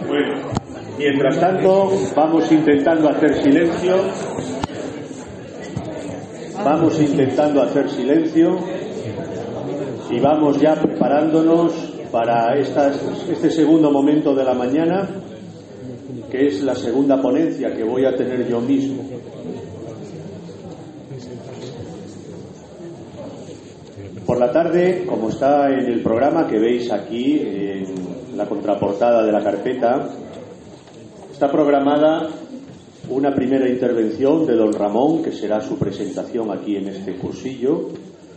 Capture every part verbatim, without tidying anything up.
Bueno, mientras tanto vamos intentando hacer silencio. Vamos intentando hacer silencio y vamos ya preparándonos para estas, este segundo momento de la mañana, que es la segunda ponencia que voy a tener yo mismo. Por la tarde, como está en el programa que veis aquí, en la contraportada de la carpeta, está programada una primera intervención de don Ramón, que será su presentación aquí en este cursillo,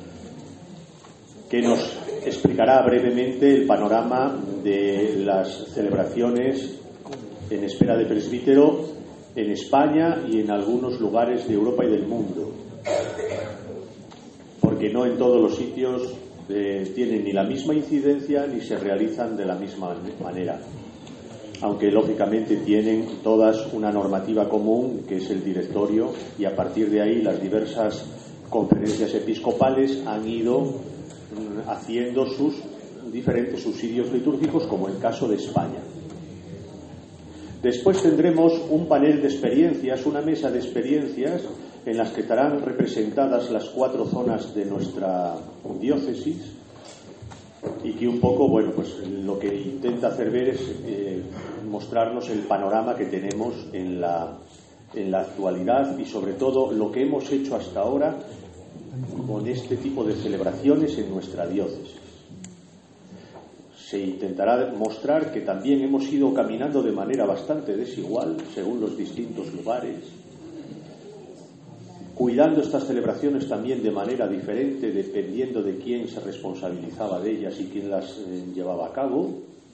que nos explicará brevemente el panorama de las celebraciones en espera de presbítero en España y en algunos lugares de Europa y del mundo, porque no en todos los sitios eh, tienen ni la misma incidencia ni se realizan de la misma manera, aunque lógicamente tienen todas una normativa común, que es el directorio, y a partir de ahí las diversas conferencias episcopales han ido haciendo sus diferentes subsidios litúrgicos, como el caso de España. Después tendremos un panel de experiencias, una mesa de experiencias en las que estarán representadas las cuatro zonas de nuestra diócesis, y que un poco, bueno, pues lo que intenta hacer ver es eh, mostrarnos el panorama que tenemos en la, en la actualidad y sobre todo lo que hemos hecho hasta ahora con este tipo de celebraciones en nuestra diócesis. Se intentará mostrar que también hemos ido caminando de manera bastante desigual según los distintos lugares, cuidando estas celebraciones también de manera diferente dependiendo de quién se responsabilizaba de ellas y quién las eh, llevaba a cabo.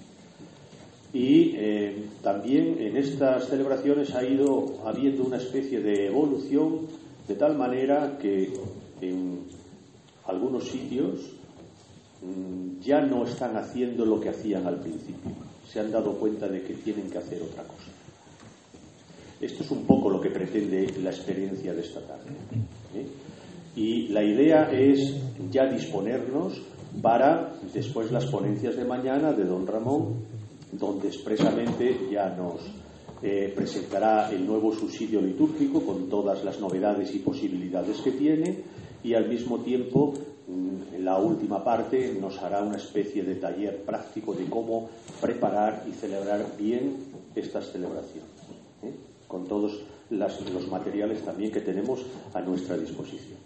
Y eh, también en estas celebraciones ha ido habiendo una especie de evolución, de tal manera que en algunos sitios mmm, ya no están haciendo lo que hacían al principio. Se han dado cuenta de que tienen que hacer otra cosa. Esto es un poco lo que pretende la experiencia de esta tarde, ¿eh? Y la idea es ya disponernos para después las ponencias de mañana de don Ramón, donde expresamente ya nos eh, presentará el nuevo subsidio litúrgico con todas las novedades y posibilidades que tiene, y al mismo tiempo en la última parte nos hará una especie de taller práctico de cómo preparar y celebrar bien estas celebraciones, ¿eh? Con todos las, los materiales también que tenemos a nuestra disposición.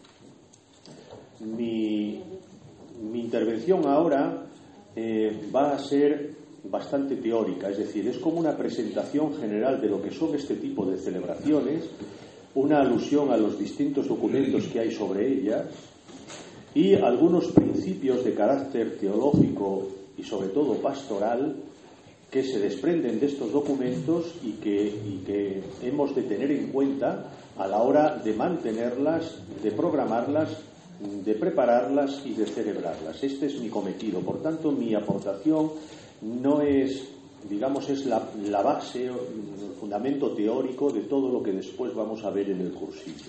Mi, mi intervención ahora eh, va a ser bastante teórica, es decir, es como una presentación general de lo que son este tipo de celebraciones, una alusión a los distintos documentos que hay sobre ellas y algunos principios de carácter teológico y sobre todo pastoral que se desprenden de estos documentos y que, y que hemos de tener en cuenta a la hora de mantenerlas, de programarlas, de prepararlas y de celebrarlas. Este es mi cometido. Por tanto, mi aportación no es, digamos, es la, la base, el fundamento teórico de todo lo que después vamos a ver en el cursillo.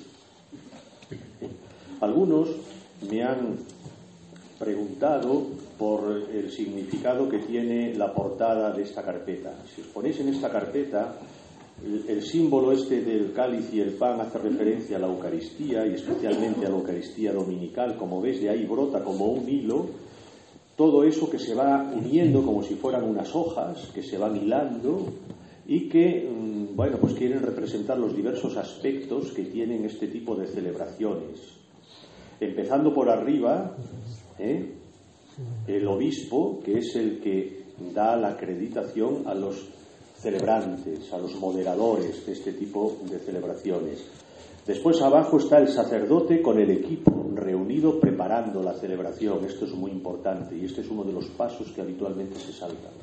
Algunos me han preguntado por el significado que tiene la portada de esta carpeta. Si os ponéis en esta carpeta, el, el símbolo este del cáliz y el pan hace referencia a la Eucaristía y especialmente a la Eucaristía dominical. Como ves, de ahí brota como un hilo todo eso que se va uniendo como si fueran unas hojas que se van hilando y que, bueno, pues quieren representar los diversos aspectos que tienen este tipo de celebraciones. Empezando por arriba, ¿eh? el obispo, que es el que da la acreditación a los celebrantes, a los moderadores de este tipo de celebraciones. Después abajo está el sacerdote con el equipo reunido preparando la celebración. Esto es muy importante y este es uno de los pasos que habitualmente se saltan.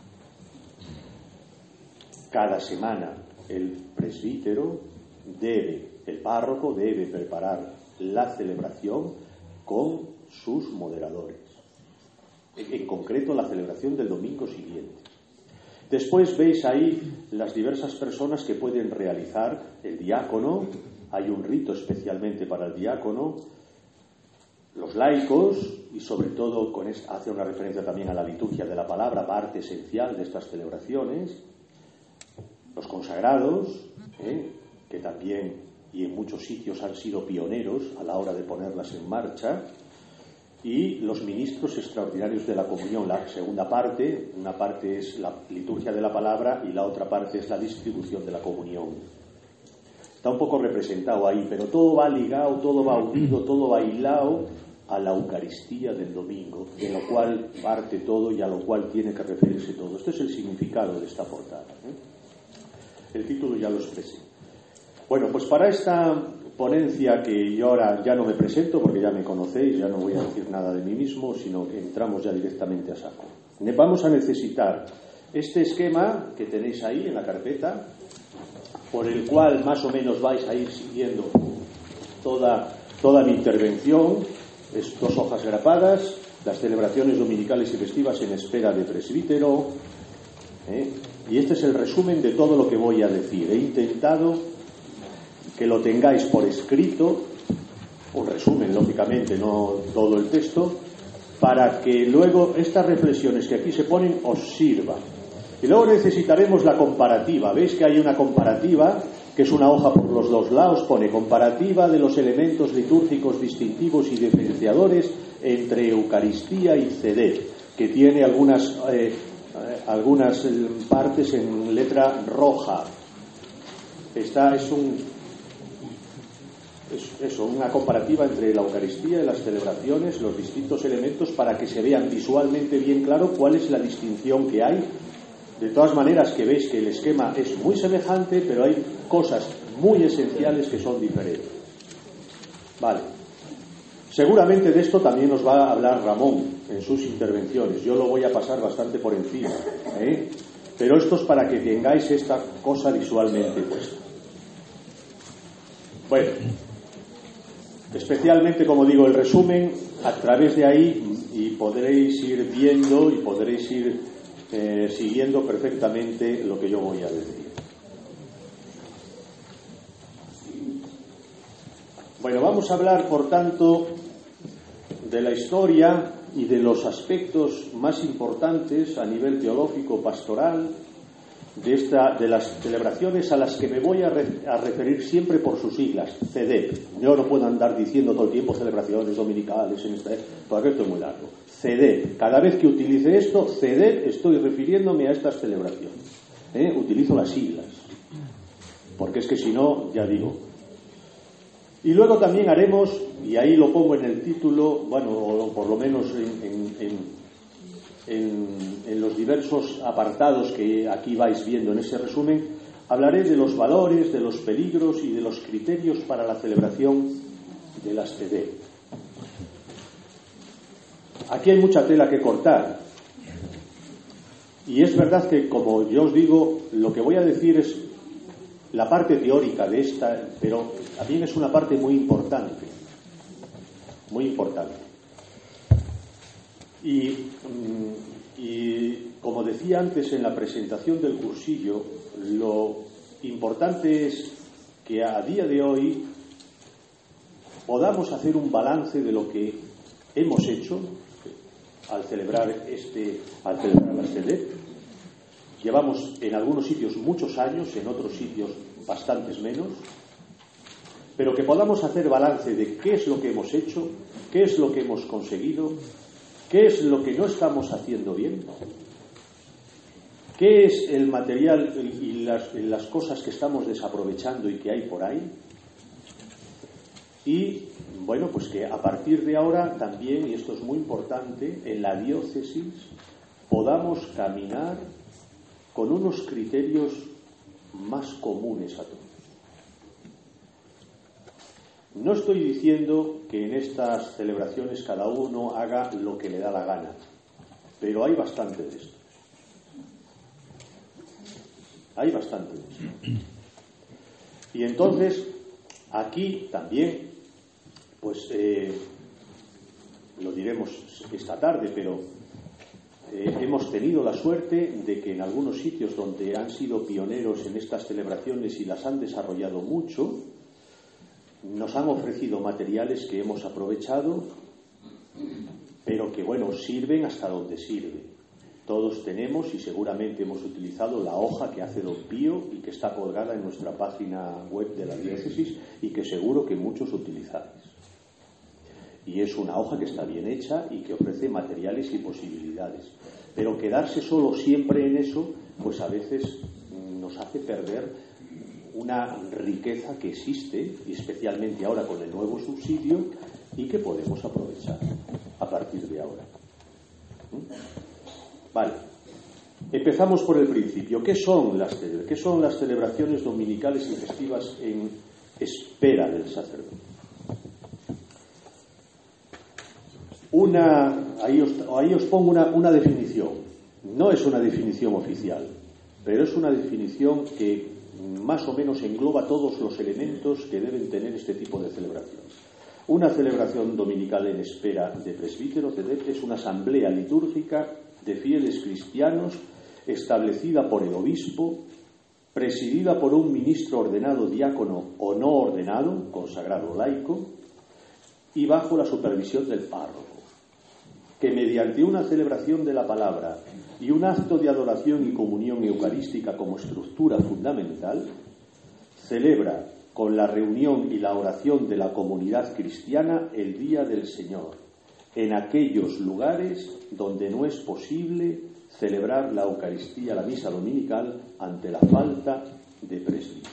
Cada semana el presbítero debe, el párroco debe preparar la celebración con sus moderadores. En concreto, la celebración del domingo siguiente. Después veis ahí las diversas personas que pueden realizar el diácono. Hay un rito especialmente para el diácono, los laicos y sobre todo con esta, hace una referencia también a la liturgia de la palabra, parte esencial de estas celebraciones. los consagrados, ¿eh? que también y en muchos sitios han sido pioneros a la hora de ponerlas en marcha, y los ministros extraordinarios de la comunión. La segunda parte, una parte es la liturgia de la palabra y la otra parte es la distribución de la comunión. Está un poco representado ahí, pero todo va ligado, todo va unido, todo va hilado a la Eucaristía del domingo, de lo cual parte todo y a lo cual tiene que referirse todo. Este es el significado de esta portada, ¿eh? El título ya lo expresé. Bueno, pues para esta ponencia, que yo ahora ya no me presento porque ya me conocéis, ya no voy a decir nada de mí mismo, sino que entramos ya directamente a saco. Vamos a necesitar este esquema que tenéis ahí en la carpeta, por el cual más o menos vais a ir siguiendo toda, toda mi intervención. Es dos hojas grapadas, las celebraciones dominicales y festivas en espera de presbítero, ¿eh? Y este es el resumen de todo lo que voy a decir. He intentado que lo tengáis por escrito, un resumen, lógicamente, no todo el texto, para que luego estas reflexiones que aquí se ponen os sirvan. Y luego necesitaremos la comparativa. ¿Veis que hay una comparativa, que es una hoja por los dos lados? Pone comparativa de los elementos litúrgicos distintivos y diferenciadores entre Eucaristía y C D, que tiene algunas, eh, algunas partes en letra roja. Esta es un... Es eso, una comparativa entre la Eucaristía y las celebraciones, los distintos elementos, para que se vean visualmente bien claro cuál es la distinción que hay. De todas maneras, que veis que el esquema es muy semejante, pero hay cosas muy esenciales que son diferentes. Vale. Seguramente de esto también nos va a hablar Ramón en sus intervenciones. Yo lo voy a pasar bastante por encima, ¿eh? Pero esto es para que tengáis esta cosa visualmente puesta. Bueno, especialmente, como digo, el resumen, a través de ahí, y podréis ir viendo y podréis ir eh, siguiendo perfectamente lo que yo voy a decir. Bueno, vamos a hablar, por tanto, de la historia y de los aspectos más importantes a nivel teológico, pastoral, de, esta, de las celebraciones a las que me voy a, re, a referir siempre por sus siglas, C D. Yo no puedo andar diciendo todo el tiempo celebraciones dominicales, en este, porque esto es muy largo. C D. Cada vez que utilice esto, C D, estoy refiriéndome a estas celebraciones. ¿Eh? Utilizo las siglas, porque es que si no, ya digo. Y luego también haremos, y ahí lo pongo en el título, bueno, o por lo menos en, en, en En, en los diversos apartados que aquí vais viendo en ese resumen, hablaré de los valores, de los peligros y de los criterios para la celebración de las C D. Aquí hay mucha tela que cortar, y es verdad que, como yo os digo, lo que voy a decir es la parte teórica de esta, pero también es una parte muy importante, muy importante. Y, y como decía antes en la presentación del cursillo, lo importante es que a día de hoy podamos hacer un balance de lo que hemos hecho al celebrar este, al celebrar la C D. Llevamos en algunos sitios muchos años, en otros sitios bastantes menos, pero que podamos hacer balance de qué es lo que hemos hecho, qué es lo que hemos conseguido, ¿qué es lo que no estamos haciendo bien? ¿Qué es el material y las, las cosas que estamos desaprovechando y que hay por ahí? Y, bueno, pues que a partir de ahora también, y esto es muy importante, en la diócesis podamos caminar con unos criterios más comunes a todos. No estoy diciendo que en estas celebraciones cada uno haga lo que le da la gana, pero hay bastante de esto. Hay bastante de esto. Y entonces, aquí también, pues eh, lo diremos esta tarde, pero eh, hemos tenido la suerte de que en algunos sitios donde han sido pioneros en estas celebraciones y las han desarrollado mucho, nos han ofrecido materiales que hemos aprovechado, pero que, bueno, sirven hasta donde sirven. Todos tenemos y seguramente hemos utilizado la hoja que hace Don Pío y que está colgada en nuestra página web de la diócesis y que seguro que muchos utilizáis. Y es una hoja que está bien hecha y que ofrece materiales y posibilidades. Pero quedarse solo siempre en eso, pues a veces nos hace perder una riqueza que existe, y especialmente ahora con el nuevo subsidio, y que podemos aprovechar a partir de ahora. Vale. Empezamos por el principio. ¿Qué son las, qué son las celebraciones dominicales y festivas en espera del sacerdote? Una, ahí os, ahí os pongo una, una definición. No es una definición oficial, pero es una definición que más o menos engloba todos los elementos que deben tener este tipo de celebraciones. Una celebración dominical en espera de presbítero es una asamblea litúrgica de fieles cristianos establecida por el obispo, presidida por un ministro ordenado diácono o no ordenado, consagrado laico, y bajo la supervisión del párroco, que mediante una celebración de la palabra y un acto de adoración y comunión eucarística como estructura fundamental, celebra con la reunión y la oración de la comunidad cristiana el Día del Señor, en aquellos lugares donde no es posible celebrar la Eucaristía, la misa dominical, ante la falta de presbítero.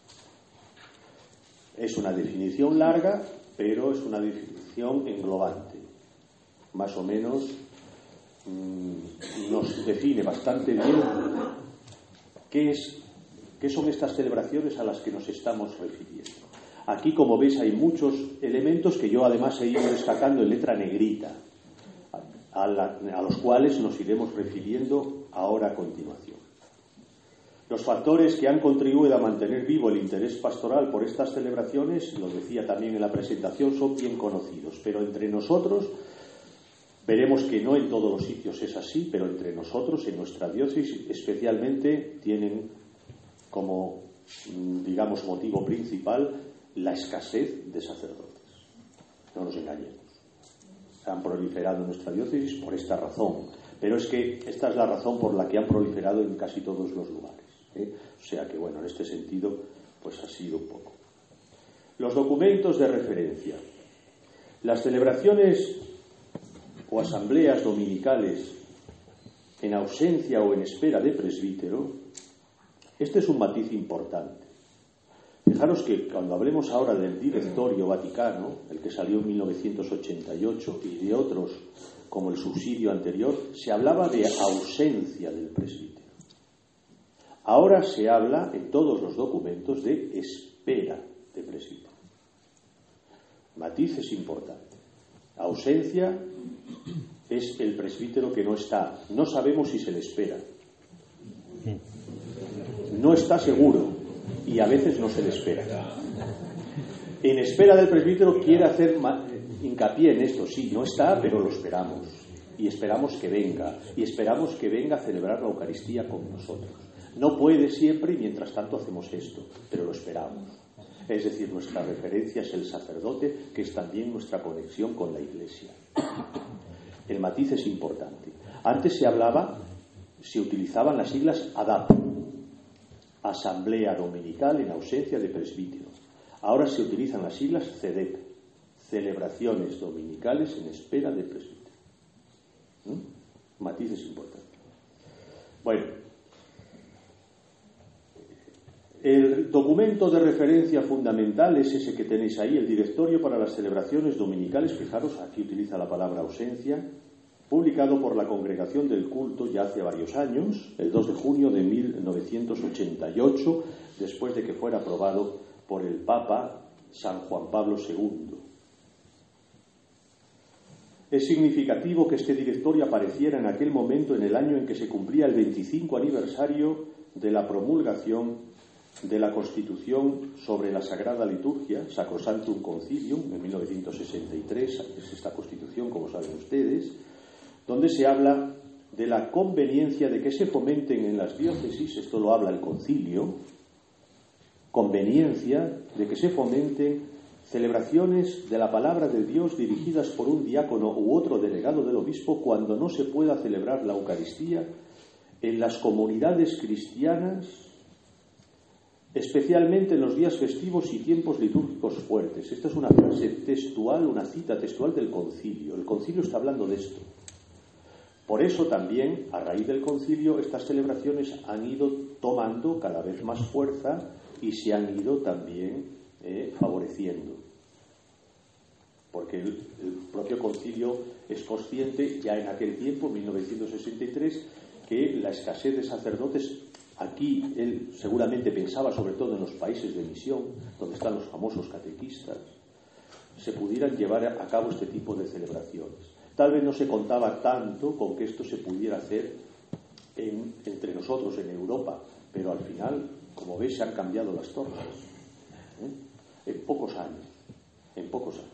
Es una definición larga, pero es una definición englobante. Más o menos mmm, nos define bastante bien qué es, qué son estas celebraciones a las que nos estamos refiriendo. Aquí, como ves, hay muchos elementos que yo además he ido destacando en letra negrita, a, la, a los cuales nos iremos refiriendo ahora a continuación. Los factores que han contribuido a mantener vivo el interés pastoral por estas celebraciones, lo decía también en la presentación, son bien conocidos, pero entre nosotros, veremos que no en todos los sitios es así, pero entre nosotros, en nuestra diócesis especialmente, tienen como, digamos, motivo principal la escasez de sacerdotes. No nos engañemos. Han proliferado en nuestra diócesis por esta razón, pero es que esta es la razón por la que han proliferado en casi todos los lugares, ¿eh? O sea que, bueno, en este sentido, pues ha sido un poco. Los documentos de referencia. Las celebraciones o asambleas dominicales en ausencia o en espera de presbítero, este es un matiz importante. Fijaros que cuando hablemos ahora del Directorio Vaticano, el que salió en mil novecientos ochenta y ocho, y de otros como el subsidio anterior, se hablaba de ausencia del presbítero. Ahora se habla en todos los documentos de espera de presbítero. Matiz es importante. Ausencia es el presbítero que no está. No sabemos si se le espera. No está seguro. Y a veces no se le espera. En espera del presbítero quiere hacer hincapié en esto. Sí, no está, pero lo esperamos. Y esperamos que venga. Y esperamos que venga a celebrar la Eucaristía con nosotros. No puede siempre y mientras tanto hacemos esto, pero lo esperamos. Es decir, nuestra referencia es el sacerdote, que es también nuestra conexión con la Iglesia. El matiz es importante. Antes se hablaba, se utilizaban las siglas A D A P, Asamblea Dominical en ausencia de presbítero. Ahora se utilizan las siglas C E D E P, Celebraciones Dominicales en espera de presbítero. ¿Mm? Matices importantes. Bueno, el documento de referencia fundamental es ese que tenéis ahí, el Directorio para las Celebraciones Dominicales. Fijaros, aquí utiliza la palabra ausencia. Publicado por la Congregación del Culto ya hace varios años, el dos de junio de mil novecientos ochenta y ocho, después de que fuera aprobado por el Papa San Juan Pablo segundo. Es significativo que este directorio apareciera en aquel momento, en el año en que se cumplía el veinticinco aniversario de la promulgación de la Constitución sobre la Sagrada Liturgia, Sacrosanctum Concilium, en mil novecientos sesenta y tres, es esta Constitución, como saben ustedes, donde se habla de la conveniencia de que se fomenten en las diócesis, esto lo habla el concilio, conveniencia de que se fomenten celebraciones de la palabra de Dios dirigidas por un diácono u otro delegado del obispo cuando no se pueda celebrar la Eucaristía en las comunidades cristianas, especialmente en los días festivos y tiempos litúrgicos fuertes. Esta es una frase textual, una cita textual del concilio. El concilio está hablando de esto. Por eso también, a raíz del concilio, estas celebraciones han ido tomando cada vez más fuerza y se han ido también eh, favoreciendo. Porque el, el propio concilio es consciente, ya en aquel tiempo, en mil novecientos sesenta y tres, que la escasez de sacerdotes, aquí él seguramente pensaba sobre todo en los países de misión, donde están los famosos catequistas, se pudieran llevar a cabo este tipo de celebraciones. Tal vez no se contaba tanto con que esto se pudiera hacer en, entre nosotros en Europa, pero al final, como veis, se han cambiado las tornas, ¿eh? en pocos años, en pocos años.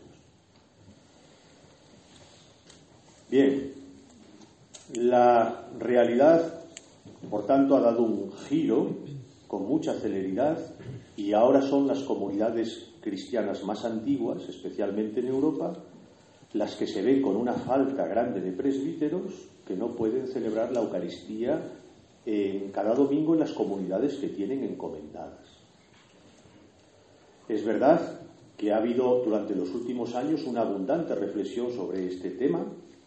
Bien, la realidad, por tanto, ha dado un giro con mucha celeridad y ahora son las comunidades cristianas más antiguas, especialmente en Europa, las que se ven con una falta grande de presbíteros que no pueden celebrar la Eucaristía en cada domingo en las comunidades que tienen encomendadas. Es verdad que ha habido durante los últimos años una abundante reflexión sobre este tema,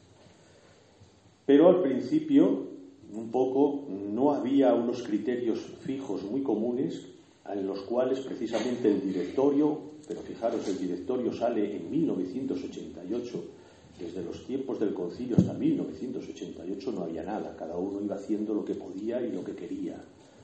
pero al principio un poco no había unos criterios fijos muy comunes en los cuales precisamente el directorio, pero fijaros, el directorio sale en mil novecientos ochenta y ocho, desde los tiempos del concilio hasta mil novecientos ochenta y ocho no había nada, cada uno iba haciendo lo que podía y lo que quería.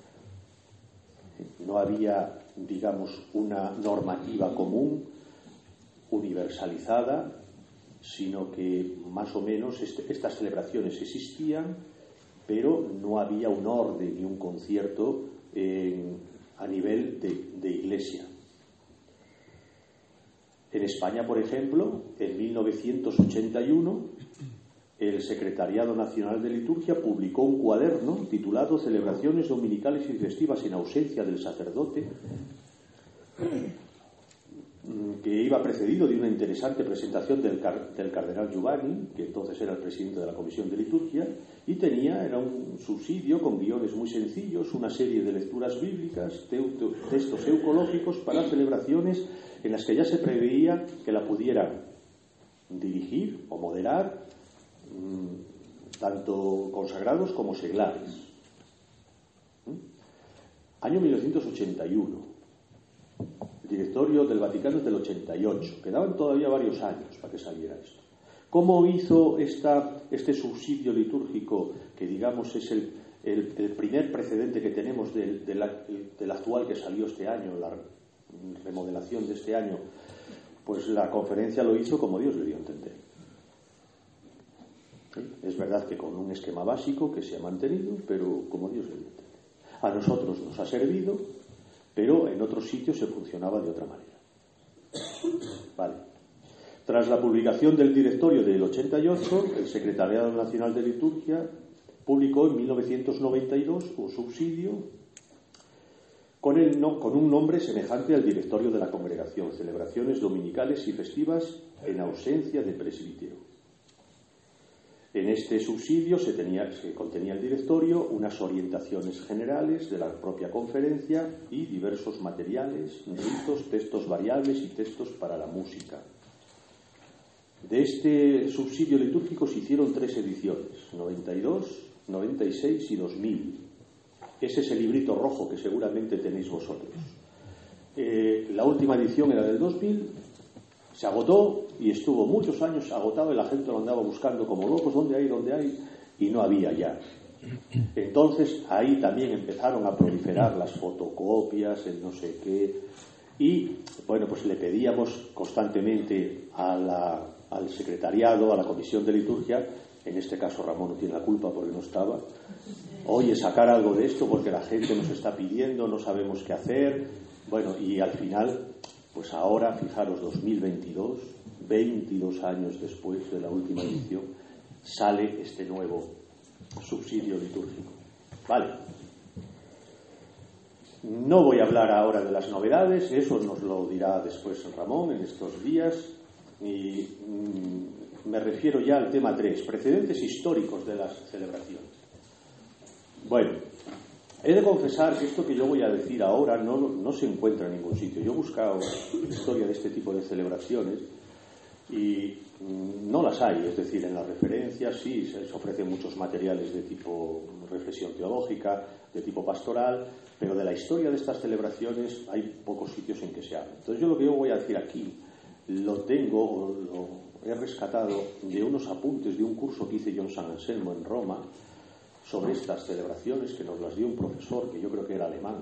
No había, digamos, una normativa común, universalizada, sino que más o menos este, estas celebraciones existían, pero no había un orden ni un concierto eh, a nivel de, de iglesia. En España, por ejemplo, en mil novecientos ochenta y uno, el Secretariado Nacional de Liturgia publicó un cuaderno titulado Celebraciones dominicales y festivas en ausencia del sacerdote, que iba precedido de una interesante presentación del, car- del cardenal Giovanni, que entonces era el presidente de la Comisión de Liturgia, y tenía, era un subsidio con guiones muy sencillos, una serie de lecturas bíblicas, teuto, textos eucológicos para celebraciones en las que ya se preveía que la pudieran dirigir o moderar mmm, tanto consagrados como seglares. ¿Mm? Año mil novecientos ochenta y uno. El directorio del Vaticano es del ochenta y ocho. Quedaban todavía varios años para que saliera esto. ¿Cómo hizo esta, este subsidio litúrgico, que digamos es el, el, el primer precedente que tenemos del, del, del actual que salió este año, la remodelación de este año? Pues la conferencia lo hizo como Dios le dio a entender. Es verdad que con un esquema básico que se ha mantenido, pero como Dios le dio a entender. A nosotros nos ha servido, pero en otros sitios se funcionaba de otra manera. Vale. Tras la publicación del directorio del ochenta y ocho, el Secretariado Nacional de Liturgia publicó en mil novecientos noventa y dos un subsidio con, el no, con un nombre semejante al directorio de la congregación, celebraciones dominicales y festivas en ausencia de presbítero. En este subsidio se, tenía, se contenía el directorio, unas orientaciones generales de la propia conferencia y diversos materiales, ritos, textos variables y textos para la música. De este subsidio litúrgico se hicieron tres ediciones, noventa y dos, noventa y seis y dos mil. Ese es el librito rojo que seguramente tenéis vosotros. Eh, la última edición era del dos mil, se agotó y estuvo muchos años agotado y la gente lo andaba buscando como locos, ¿dónde hay, dónde hay? Y no había ya. Entonces ahí también empezaron a proliferar las fotocopias, el no sé qué, y bueno, pues le pedíamos constantemente a la, al secretariado, a la comisión de liturgia, en este caso Ramón no tiene la culpa porque no estaba, oye, sacar algo de esto porque la gente nos está pidiendo, no sabemos qué hacer. Bueno, y al final, pues ahora, fijaros, dos mil veintidós, veintidós años después de la última edición, sale este nuevo subsidio litúrgico. Vale. No voy a hablar ahora de las novedades, eso nos lo dirá después Ramón en estos días, y mm, me refiero ya al tema tres, precedentes históricos de las celebraciones. Bueno, he de confesar que esto que yo voy a decir ahora no, no se encuentra en ningún sitio. Yo he buscado historia de este tipo de celebraciones y mm, no las hay, es decir, en las referencias sí se ofrecen muchos materiales de tipo reflexión teológica, de tipo pastoral, pero de la historia de estas celebraciones hay pocos sitios en que se habla. Entonces yo lo que yo voy a decir aquí lo tengo, lo he rescatado de unos apuntes de un curso que hice yo en San Anselmo en Roma sobre estas celebraciones, que nos las dio un profesor que yo creo que era alemán,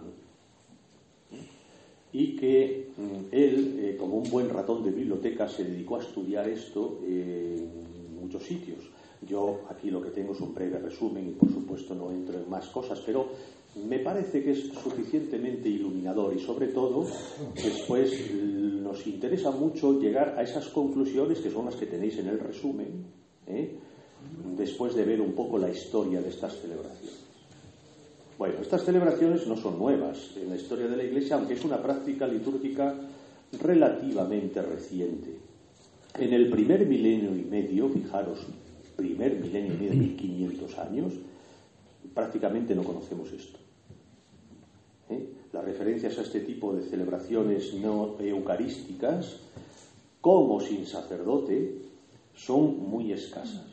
y que él, eh, como un buen ratón de biblioteca, se dedicó a estudiar esto en muchos sitios. Yo aquí lo que tengo es un breve resumen y por supuesto no entro en más cosas, pero me parece que es suficientemente iluminador y sobre todo después nos interesa mucho llegar a esas conclusiones que son las que tenéis en el resumen, ¿eh? después de ver un poco la historia de estas celebraciones. Bueno, estas celebraciones no son nuevas en la historia de la Iglesia, aunque es una práctica litúrgica relativamente reciente. En el primer milenio y medio, fijaros, primer milenio y medio de mil quinientos años, prácticamente no conocemos esto. ¿Eh? Las referencias a este tipo de celebraciones no eucarísticas, como sin sacerdote, son muy escasas.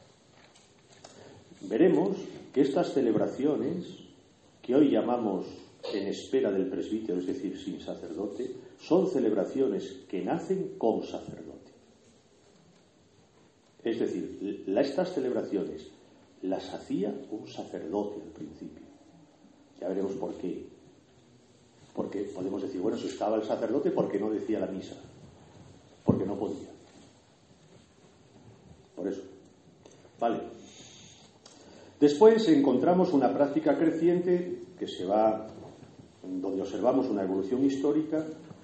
Veremos que estas celebraciones, que hoy llamamos en espera del presbítero, es decir, sin sacerdote, son celebraciones que nacen con sacerdote. Es decir, estas celebraciones las hacía un sacerdote al principio. Ya veremos por qué. Porque podemos decir, bueno, si estaba el sacerdote, ¿por qué no decía la misa? Porque no podía. Por eso. Vale. Después encontramos una práctica creciente que se va, donde observamos una evolución histórica,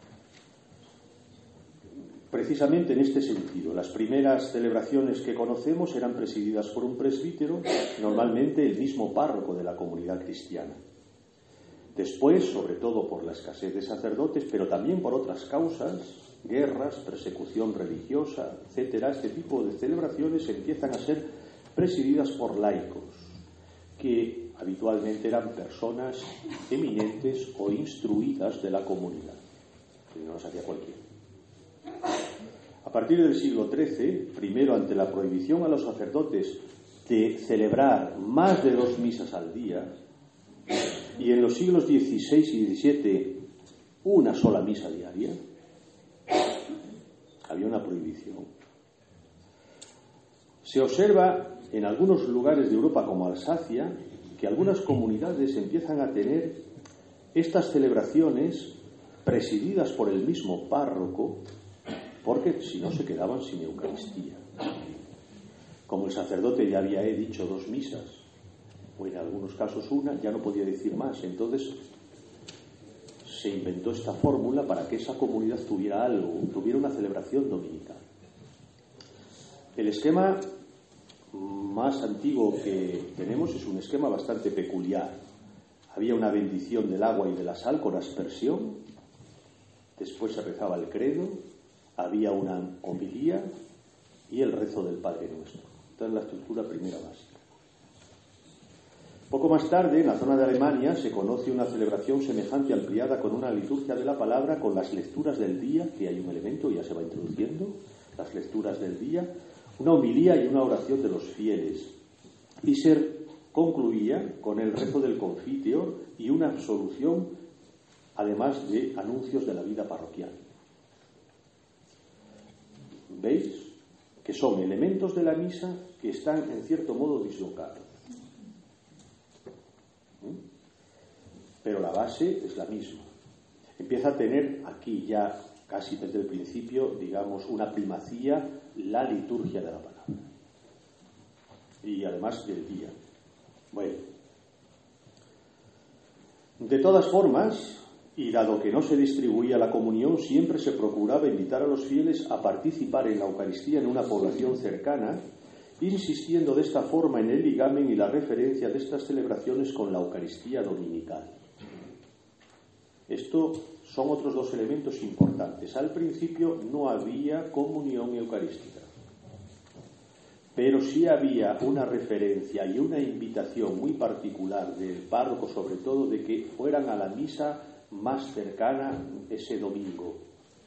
precisamente en este sentido. Las primeras celebraciones que conocemos eran presididas por un presbítero, normalmente el mismo párroco de la comunidad cristiana. Después, sobre todo por la escasez de sacerdotes, pero también por otras causas, guerras, persecución religiosa, etcétera, este tipo de celebraciones empiezan a ser presididas por laicos, que habitualmente eran personas eminentes o instruidas de la comunidad, que no las hacía cualquiera. A partir del siglo trece, primero ante la prohibición a los sacerdotes de celebrar más de dos misas al día, y en los siglos dieciséis y diecisiete una sola misa diaria, había una prohibición. Se observa en algunos lugares de Europa como Alsacia que algunas comunidades empiezan a tener estas celebraciones presididas por el mismo párroco, porque si no se quedaban sin Eucaristía. Como el sacerdote ya había he dicho dos misas, o en algunos casos una, ya no podía decir más. Entonces se inventó esta fórmula para que esa comunidad tuviera algo, tuviera una celebración dominical. El esquema más antiguo que tenemos es un esquema bastante peculiar. Había una bendición del agua y de la sal con aspersión, después se rezaba el credo, había una homilía y el rezo del Padre Nuestro. Esta es la estructura primera básica. Poco más tarde, en la zona de Alemania, se conoce una celebración semejante ampliada con una liturgia de la palabra, con las lecturas del día, que hay un elemento, ya se va introduciendo, las lecturas del día, una homilía y una oración de los fieles. Y se concluía con el rezo del Confiteor y una absolución, además de anuncios de la vida parroquial. ¿Veis? Que son elementos de la misa que están en cierto modo dislocados. ¿Mm? Pero la base es la misma. Empieza a tener aquí ya, casi desde el principio, digamos, una primacía la liturgia de la palabra. Y además del día. Bueno. De todas formas, y dado que no se distribuía la comunión, siempre se procuraba invitar a los fieles a participar en la Eucaristía en una población cercana, insistiendo de esta forma en el ligamen y la referencia de estas celebraciones con la Eucaristía dominical. Esto son otros dos elementos importantes. Al principio no había comunión eucarística, pero sí había una referencia y una invitación muy particular del párroco, sobre todo, de que fueran a la misa más cercana ese domingo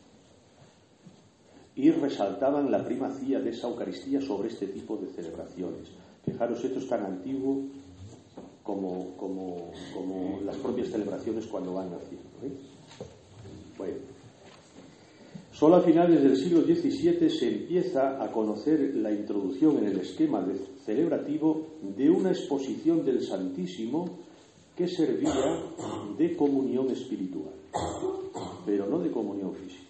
y resaltaban la primacía de esa Eucaristía sobre este tipo de celebraciones. Fijaros, esto es tan antiguo como, como, como las propias celebraciones cuando van naciendo, ¿eh? Bueno, solo a finales del siglo diecisiete se empieza a conocer la introducción en el esquema de celebrativo de una exposición del Santísimo que servía de comunión espiritual, pero no de comunión física.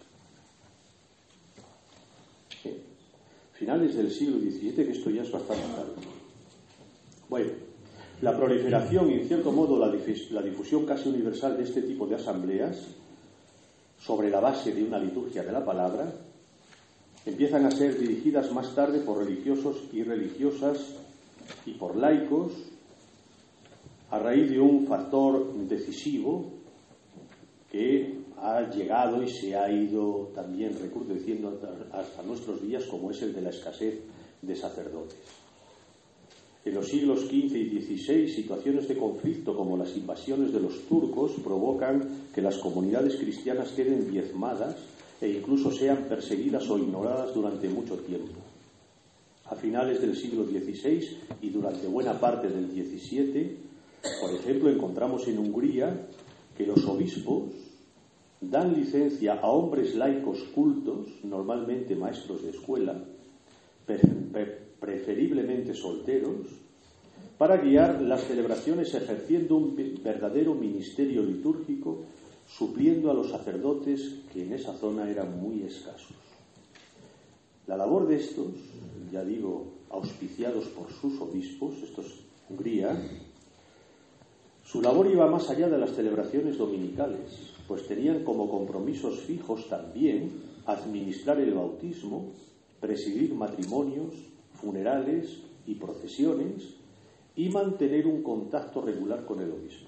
¿Sí? Finales del siglo diecisiete, que esto ya es bastante tarde. Bueno, la proliferación y, en cierto modo, la difusión casi universal de este tipo de asambleas sobre la base de una liturgia de la palabra empiezan a ser dirigidas más tarde por religiosos y religiosas y por laicos a raíz de un factor decisivo que ha llegado y se ha ido también recrudeciendo hasta nuestros días, como es el de la escasez de sacerdotes. En los siglos quince y dieciséis, situaciones de conflicto como las invasiones de los turcos provocan que las comunidades cristianas queden diezmadas e incluso sean perseguidas o ignoradas durante mucho tiempo. A finales del siglo dieciséis y durante buena parte del diecisiete, por ejemplo, encontramos en Hungría que los obispos dan licencia a hombres laicos cultos, normalmente maestros de escuela, preferiblemente solteros, para guiar las celebraciones ejerciendo un verdadero ministerio litúrgico, supliendo a los sacerdotes que en esa zona eran muy escasos. La labor de estos, ya digo, auspiciados por sus obispos, esto es Hungría, su labor iba más allá de las celebraciones dominicales, pues tenían como compromisos fijos también administrar el bautismo, presidir matrimonios, funerales y procesiones y mantener un contacto regular con el obispo.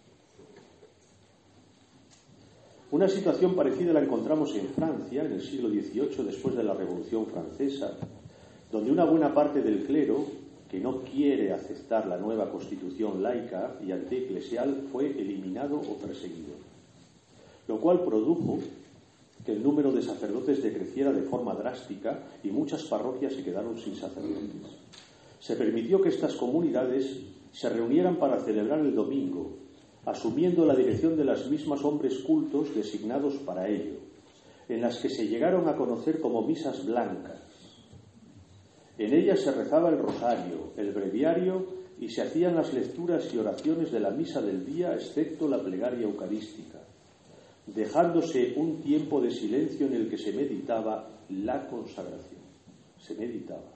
Una situación parecida la encontramos en Francia en el siglo dieciocho, después de la Revolución Francesa, donde una buena parte del clero, que no quiere aceptar la nueva constitución laica y antieclesial, fue eliminado o perseguido, lo cual produjo que el número de sacerdotes decreciera de forma drástica y muchas parroquias se quedaron sin sacerdotes. Se permitió que estas comunidades se reunieran para celebrar el domingo, asumiendo la dirección de las mismas hombres cultos designados para ello, en las que se llegaron a conocer como misas blancas. En ellas se rezaba el rosario, el breviario y se hacían las lecturas y oraciones de la misa del día, excepto la plegaria eucarística, dejándose un tiempo de silencio en el que se meditaba la consagración. Se meditaba.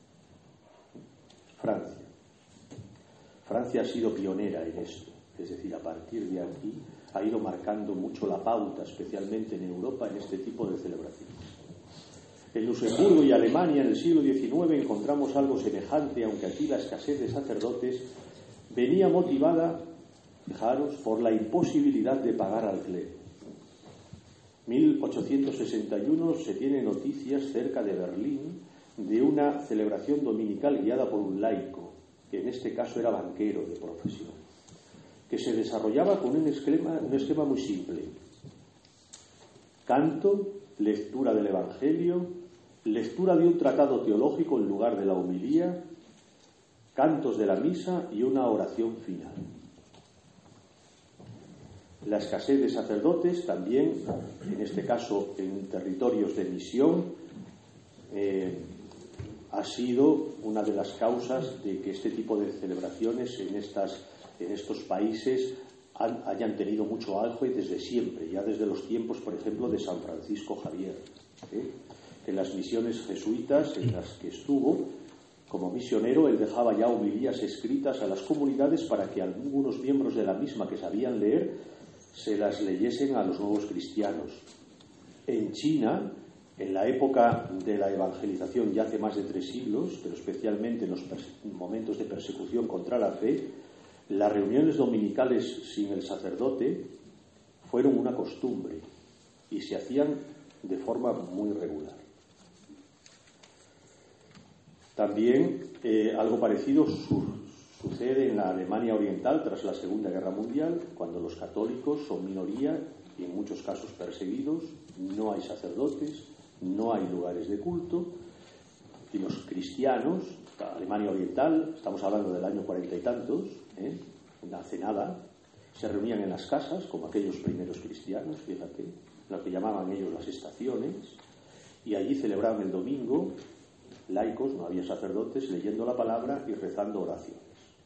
Francia. Francia ha sido pionera en esto, es decir, a partir de aquí ha ido marcando mucho la pauta, especialmente en Europa, en este tipo de celebraciones. En Luxemburgo y Alemania, en el siglo diecinueve, encontramos algo semejante, aunque aquí la escasez de sacerdotes venía motivada, fijaros, por la imposibilidad de pagar al clero. mil ochocientos sesenta y uno se tiene noticias cerca de Berlín de una celebración dominical guiada por un laico, que en este caso era banquero de profesión, que se desarrollaba con un esquema, un esquema muy simple: canto, lectura del Evangelio, lectura de un tratado teológico en lugar de la homilía, cantos de la misa y una oración final. La escasez de sacerdotes también, en este caso en territorios de misión, eh, ha sido una de las causas de que este tipo de celebraciones en, estas, en estos países han, hayan tenido mucho auge desde siempre, ya desde los tiempos, por ejemplo, de San Francisco Javier, ¿eh? En las misiones jesuitas en las que estuvo como misionero, él dejaba ya homilías escritas a las comunidades para que algunos miembros de la misma que sabían leer se las leyesen a los nuevos cristianos. En China, en la época de la evangelización, ya hace más de tres siglos, pero especialmente en los momentos de persecución contra la fe, las reuniones dominicales sin el sacerdote fueron una costumbre y se hacían de forma muy regular. También eh, algo parecido su, sucede en la Alemania Oriental tras la Segunda Guerra Mundial, cuando los católicos son minoría y en muchos casos perseguidos, no hay sacerdotes, no hay lugares de culto, y los cristianos, la Alemania Oriental, estamos hablando del año cuarenta y tantos, ¿eh? no hace nada, se reunían en las casas, como aquellos primeros cristianos, fíjate, lo que llamaban ellos las estaciones, y allí celebraban el domingo, laicos, no había sacerdotes, leyendo la palabra y rezando oraciones.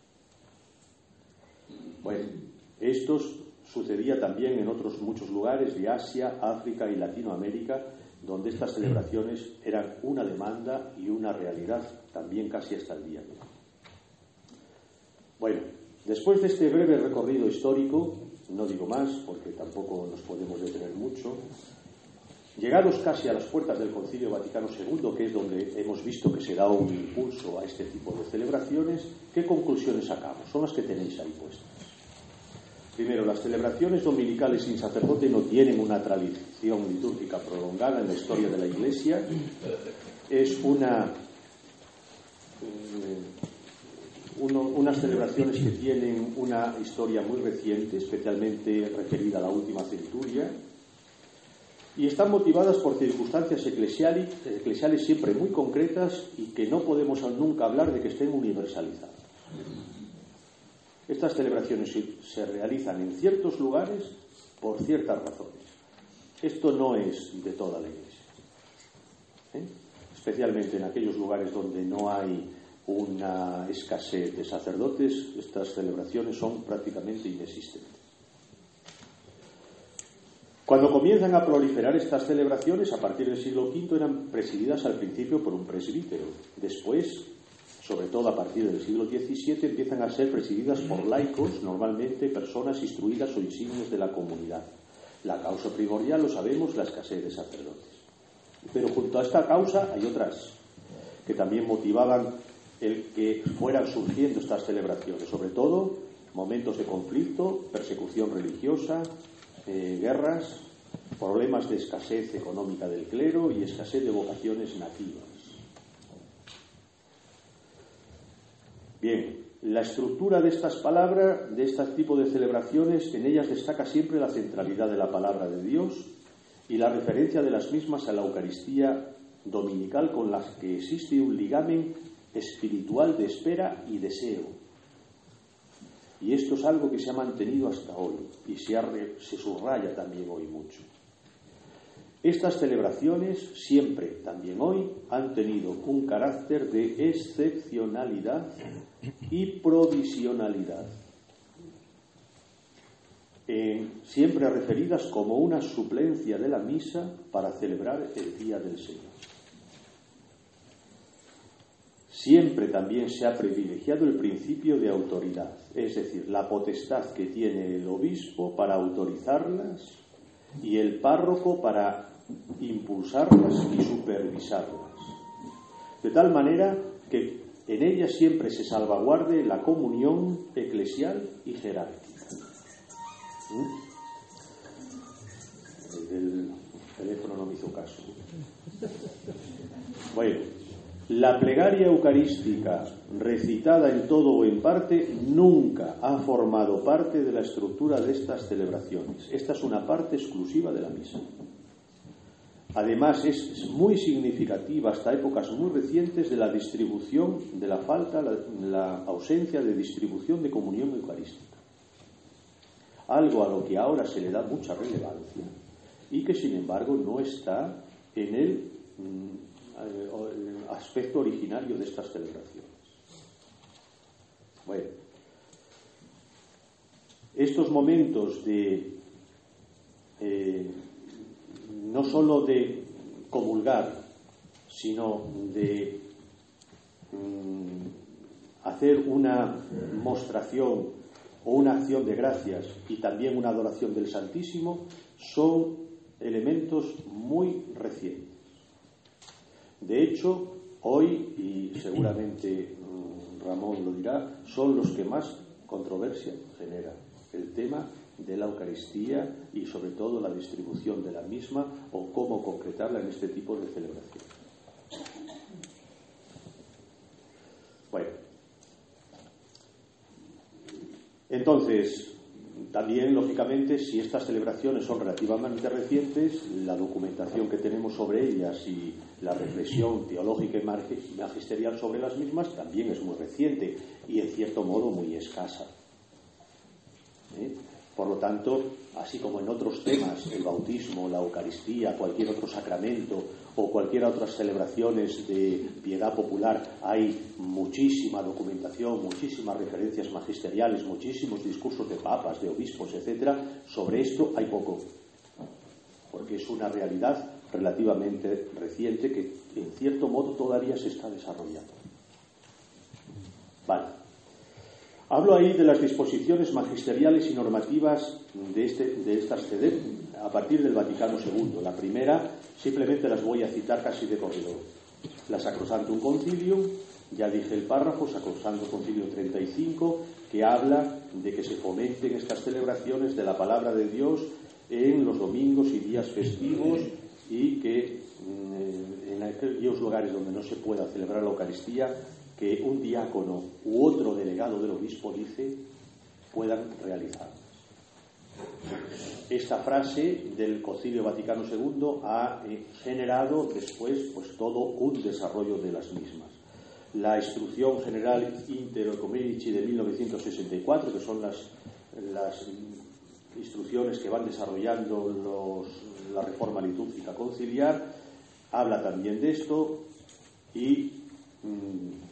Bueno, esto sucedía también en otros muchos lugares de Asia, África y Latinoamérica, donde estas celebraciones eran una demanda y una realidad también casi hasta el día de hoy. Bueno, después de este breve recorrido histórico, no digo más porque tampoco nos podemos detener mucho, llegados casi a las puertas del Concilio Vaticano segundo, que es donde hemos visto que se da un impulso a este tipo de celebraciones, ¿qué conclusiones sacamos? Son las que tenéis ahí puestas. Primero, las celebraciones dominicales sin sacerdote no tienen una tradición litúrgica prolongada en la historia de la Iglesia. Es una, eh, uno, unas celebraciones que tienen una historia muy reciente, especialmente referida a la última centuria, y están motivadas por circunstancias eclesiales, eclesiales siempre muy concretas y que no podemos nunca hablar de que estén universalizadas. Estas celebraciones se realizan en ciertos lugares por ciertas razones. Esto no es de toda la Iglesia, ¿eh? Especialmente en aquellos lugares donde no hay una escasez de sacerdotes, estas celebraciones son prácticamente inexistentes. Cuando comienzan a proliferar estas celebraciones, a partir del siglo quinto, eran presididas al principio por un presbítero. Después, sobre todo a partir del siglo diecisiete, empiezan a ser presididas por laicos, normalmente personas instruidas o insignes de la comunidad. La causa primordial, lo sabemos, la escasez de sacerdotes. Pero junto a esta causa hay otras que también motivaban el que fueran surgiendo estas celebraciones, sobre todo momentos de conflicto, persecución religiosa, eh, guerras, problemas de escasez económica del clero y escasez de vocaciones nativas. Bien, la estructura de estas palabras, de este tipo de celebraciones, en ellas destaca siempre la centralidad de la palabra de Dios y la referencia de las mismas a la Eucaristía dominical, con las que existe un ligamen espiritual de espera y deseo. Y esto es algo que se ha mantenido hasta hoy y se, ha, se subraya también hoy mucho. Estas celebraciones siempre, también hoy, han tenido un carácter de excepcionalidad y provisionalidad, eh, siempre referidas como una suplencia de la misa para celebrar el Día del Señor. Siempre también se ha privilegiado el principio de autoridad, es decir, la potestad que tiene el obispo para autorizarlas y el párroco para impulsarlas y supervisarlas, de tal manera que en ellas siempre se salvaguarde la comunión eclesial y jerárquica. ¿Mm? El teléfono no me hizo caso. Bueno, la plegaria eucarística recitada en todo o en parte nunca ha formado parte de la estructura de estas celebraciones. Esta es una parte exclusiva de la misa. Además, es muy significativa hasta épocas muy recientes de la distribución, de la falta, la, la ausencia de distribución de comunión eucarística. Algo a lo que ahora se le da mucha relevancia y que, sin embargo, no está en el, el aspecto originario de estas celebraciones. Bueno, estos momentos de eh, no solo de comulgar, sino de mm, hacer una mostración o una acción de gracias y también una adoración del Santísimo, son elementos muy recientes. De hecho, hoy, y seguramente mm, Ramón lo dirá, son los que más controversia generan. El tema de la Eucaristía y sobre todo la distribución de la misma o cómo concretarla en este tipo de celebración. Bueno, entonces, también, lógicamente, si estas celebraciones son relativamente recientes, la documentación que tenemos sobre ellas y la reflexión teológica y magisterial sobre las mismas también es muy reciente y, en cierto modo, muy escasa. ¿Eh? Por lo tanto, así como en otros temas, el bautismo, la Eucaristía, cualquier otro sacramento o cualquier otras celebraciones de piedad popular, hay muchísima documentación, muchísimas referencias magisteriales, muchísimos discursos de papas, de obispos, etcétera. Sobre esto hay poco, porque es una realidad relativamente reciente que, en cierto modo, todavía se está desarrollando. Vale. Hablo ahí de las disposiciones magisteriales y normativas de, este, de estas C D a partir del Vaticano segundo. La primera, simplemente las voy a citar casi de corrido. La Sacrosanctum Concilium, ya dije el párrafo, Sacrosanctum Concilium treinta y cinco, que habla de que se fomenten estas celebraciones de la palabra de Dios en los domingos y días festivos y que en aquellos lugares donde no se pueda celebrar la Eucaristía, que un diácono u otro delegado del obispo dice puedan realizar. Esta frase del Concilio Vaticano segundo ha eh, generado después pues todo un desarrollo de las mismas. La Instrucción General Inter Oecumenici de mil novecientos sesenta y cuatro, que son las, las instrucciones que van desarrollando los, la reforma litúrgica conciliar, habla también de esto y mmm,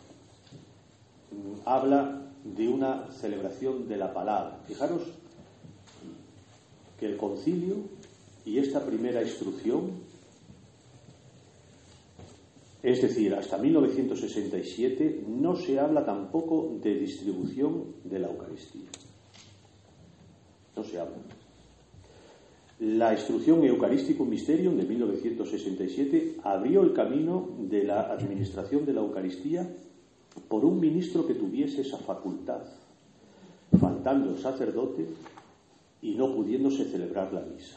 habla de una celebración de la palabra. Fijaros que el concilio y esta primera instrucción, es decir, hasta mil novecientos sesenta y siete, no se habla tampoco de distribución de la Eucaristía. No se habla. La instrucción Eucharisticum Mysterium de mil novecientos sesenta y siete abrió el camino de la administración de la Eucaristía por un ministro que tuviese esa facultad, faltando el sacerdote y no pudiéndose celebrar la misa.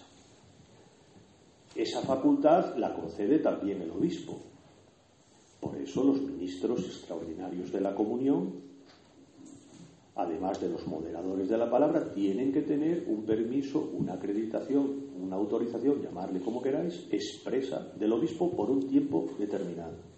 Esa facultad la concede también el obispo. Por eso los ministros extraordinarios de la comunión, además de los moderadores de la palabra, tienen que tener un permiso, una acreditación, una autorización, llamarle como queráis, expresa del obispo por un tiempo determinado.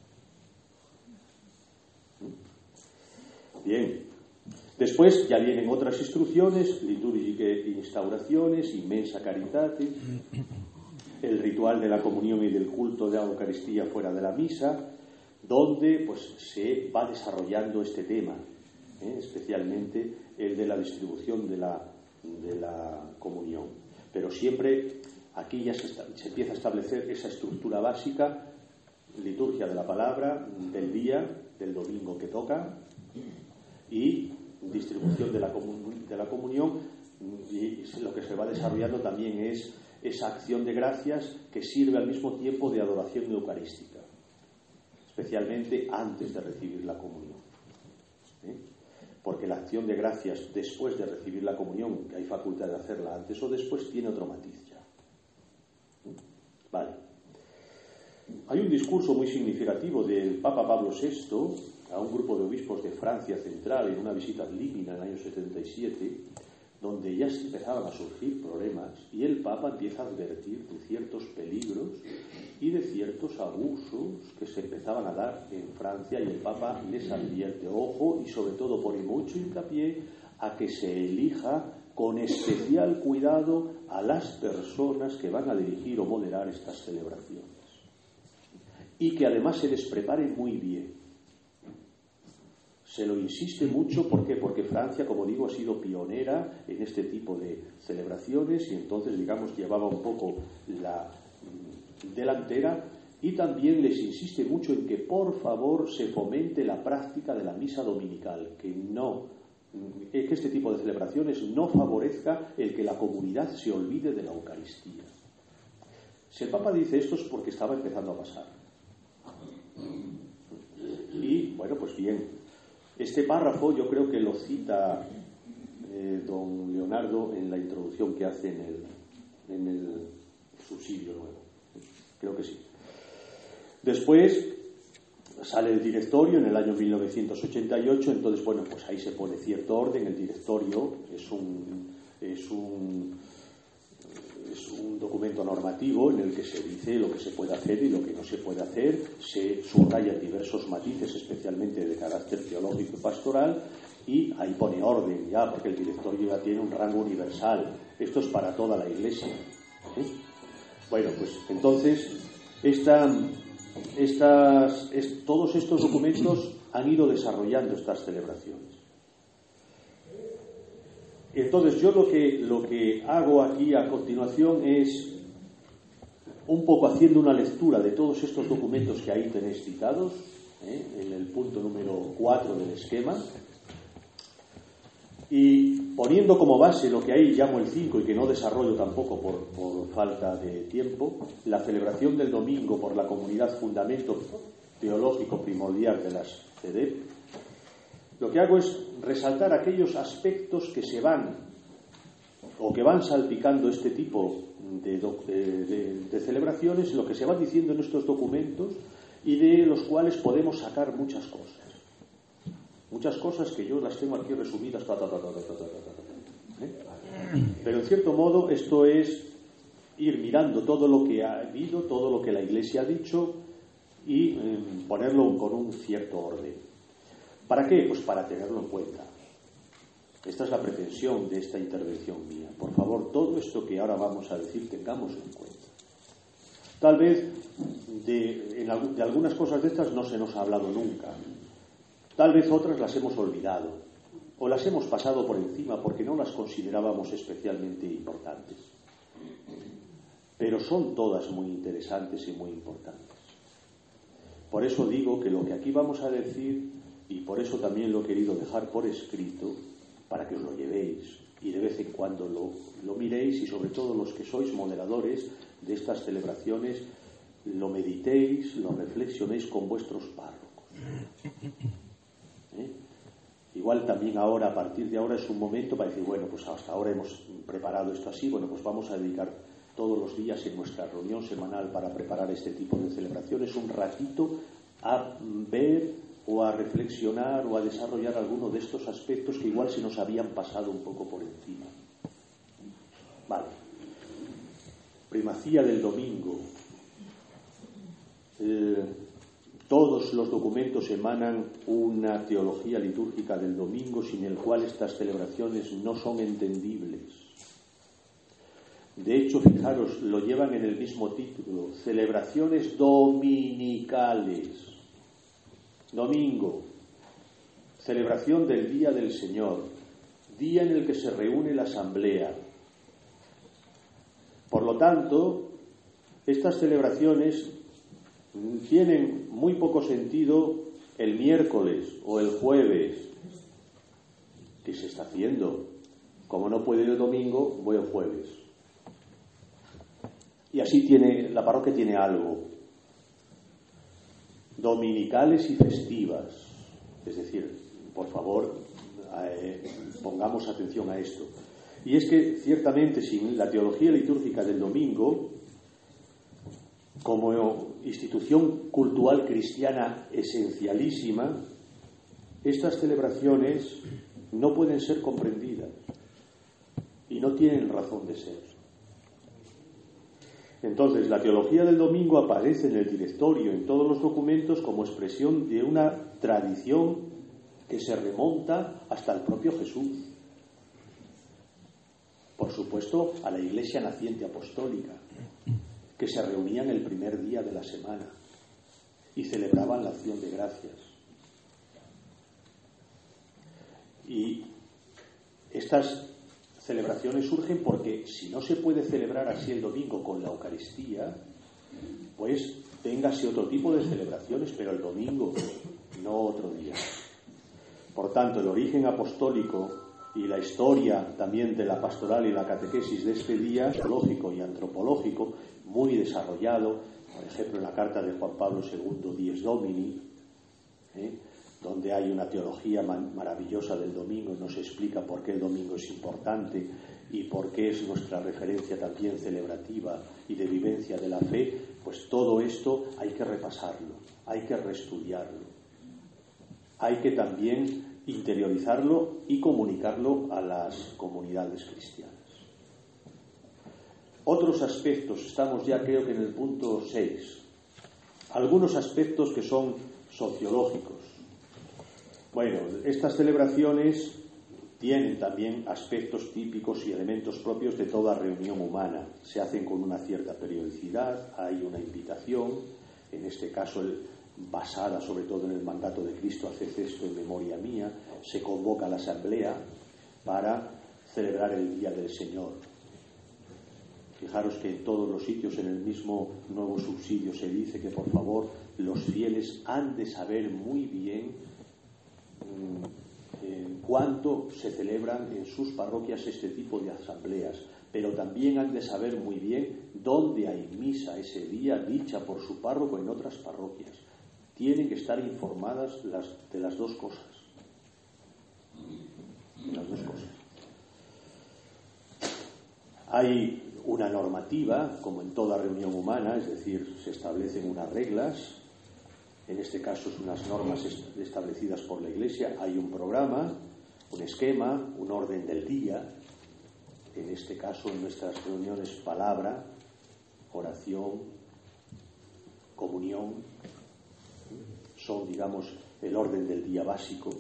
Bien, después ya vienen otras instrucciones, litúrgicas instauraciones, inmensa caritate, el ritual de la comunión y del culto de la Eucaristía fuera de la misa, donde pues se va desarrollando este tema, ¿eh? especialmente el de la distribución de la, de la comunión. Pero siempre aquí ya se, está, se empieza a establecer esa estructura básica, liturgia de la palabra, del día, del domingo que toca, y distribución de la, comun- de la comunión, y lo que se va desarrollando también es esa acción de gracias que sirve al mismo tiempo de adoración eucarística, especialmente antes de recibir la comunión, ¿eh? Porque la acción de gracias después de recibir la comunión, que hay facultad de hacerla antes o después, tiene otro matiz ya. ¿Eh? Vale. Hay un discurso muy significativo del Papa Pablo sexto a un grupo de obispos de Francia Central en una visita a Límina en el año setenta y siete, donde ya se empezaban a surgir problemas y el Papa empieza a advertir de ciertos peligros y de ciertos abusos que se empezaban a dar en Francia, y el Papa les advierte, ojo, y sobre todo pone mucho hincapié a que se elija con especial cuidado a las personas que van a dirigir o moderar estas celebraciones y que además se les prepare muy bien. Se lo insiste mucho, ¿por qué? Porque Francia, como digo, ha sido pionera en este tipo de celebraciones y entonces, digamos, llevaba un poco la delantera, y también les insiste mucho en que, por favor, se fomente la práctica de la misa dominical, que no, que este tipo de celebraciones no favorezca el que la comunidad se olvide de la Eucaristía. Si el Papa dice esto es porque estaba empezando a pasar. Y, bueno, pues bien, este párrafo yo creo que lo cita eh, don Leonardo en la introducción que hace en el, en el subsidio nuevo. Creo que sí. Después sale el directorio en el año mil novecientos ochenta y ocho, entonces, bueno, pues ahí se pone cierto orden. El directorio es un, es un, es un documento normativo en el que se dice lo que se puede hacer y lo que no se puede hacer. Se subrayan diversos matices, especialmente de carácter teológico y pastoral, y ahí pone orden ya, porque el directorio ya tiene un rango universal. Esto es para toda la Iglesia, ¿eh? Bueno, pues entonces esta, estas, es, todos estos documentos han ido desarrollando estas celebraciones. Entonces yo lo que, lo que hago aquí a continuación es un poco haciendo una lectura de todos estos documentos que ahí tenéis citados, ¿eh? En el punto número cuatro del esquema, y poniendo como base lo que ahí llamo el cinco y que no desarrollo tampoco por, por falta de tiempo, la celebración del domingo por la comunidad, fundamento teológico primordial de las C D E P. Lo que hago es resaltar aquellos aspectos que se van o que van salpicando este tipo de, de, de, de celebraciones, lo que se va diciendo en estos documentos y de los cuales podemos sacar muchas cosas. Muchas cosas que yo las tengo aquí resumidas, ta, ta, ta, ta, ta, ta, ta, ta, ¿eh? Pero en cierto modo esto es ir mirando todo lo que ha habido, todo lo que la Iglesia ha dicho y eh, ponerlo con un cierto orden. ¿Para qué? Pues para tenerlo en cuenta. Esta es la pretensión de esta intervención mía. Por favor, todo esto que ahora vamos a decir, tengámoslo en cuenta. Tal vez de, en, de algunas cosas de estas no se nos ha hablado nunca. Tal vez otras las hemos olvidado o las hemos pasado por encima porque no las considerábamos especialmente importantes. Pero son todas muy interesantes y muy importantes. Por eso digo que lo que aquí vamos a decir, y por eso también lo he querido dejar por escrito, para que os lo llevéis y de vez en cuando lo, lo miréis, y sobre todo los que sois moderadores de estas celebraciones, lo meditéis, lo reflexionéis con vuestros párrocos. ¿Eh? Igual también ahora, a partir de ahora, es un momento para decir, bueno, pues hasta ahora hemos preparado esto así, bueno, pues vamos a dedicar todos los días en nuestra reunión semanal para preparar este tipo de celebraciones un ratito a ver o a reflexionar o a desarrollar alguno de estos aspectos que igual se nos habían pasado un poco por encima. Vale. Primacía del domingo. Eh, todos los documentos emanan una teología litúrgica del domingo sin el cual estas celebraciones no son entendibles. De hecho, fijaros, lo llevan en el mismo título, celebraciones dominicales. Domingo, celebración del Día del Señor, día en el que se reúne la asamblea. Por lo tanto, estas celebraciones tienen muy poco sentido el miércoles o el jueves. ¿Qué se está haciendo? Como no puede ir el domingo, voy el jueves. Y así tiene, la parroquia tiene algo. Dominicales y festivas. Es decir, por favor, eh, pongamos atención a esto. Y es que, ciertamente, sin la teología litúrgica del domingo, como institución cultural cristiana esencialísima, estas celebraciones no pueden ser comprendidas y no tienen razón de ser. Entonces, la teología del domingo aparece en el directorio, en todos los documentos, como expresión de una tradición que se remonta hasta el propio Jesús. Por supuesto, a la Iglesia naciente apostólica, que se reunían el primer día de la semana y celebraban la acción de gracias. Y estas celebraciones surgen porque si no se puede celebrar así el domingo con la Eucaristía, pues téngase otro tipo de celebraciones, pero el domingo, no otro día. Por tanto, el origen apostólico y la historia también de la pastoral y la catequesis de este día, teológico y antropológico, muy desarrollado, por ejemplo en la carta de Juan Pablo segundo, Dies Domini, ¿eh? donde hay una teología maravillosa del domingo, nos explica por qué el domingo es importante y por qué es nuestra referencia también celebrativa y de vivencia de la fe, pues todo esto hay que repasarlo, hay que reestudiarlo, hay que también interiorizarlo y comunicarlo a las comunidades cristianas. Otros aspectos, estamos ya creo que en el punto seis, algunos aspectos que son sociológicos. Bueno, estas celebraciones tienen también aspectos típicos y elementos propios de toda reunión humana. Se hacen con una cierta periodicidad, hay una invitación, en este caso el, basada sobre todo en el mandato de Cristo, haced esto en memoria mía, se convoca a la asamblea para celebrar el Día del Señor. Fijaros que en todos los sitios, en el mismo nuevo subsidio, se dice que por favor los fieles han de saber muy bien en cuánto se celebran en sus parroquias este tipo de asambleas, pero también han de saber muy bien dónde hay misa ese día dicha por su párroco en otras parroquias. Tienen que estar informadas las, de las dos cosas. De las dos cosas. Hay una normativa, como en toda reunión humana, es decir, se establecen unas reglas. En este caso son unas normas establecidas por la Iglesia. Hay un programa, un esquema, un orden del día. En este caso, en nuestras reuniones, palabra, oración, comunión, son, digamos, el orden del día básico.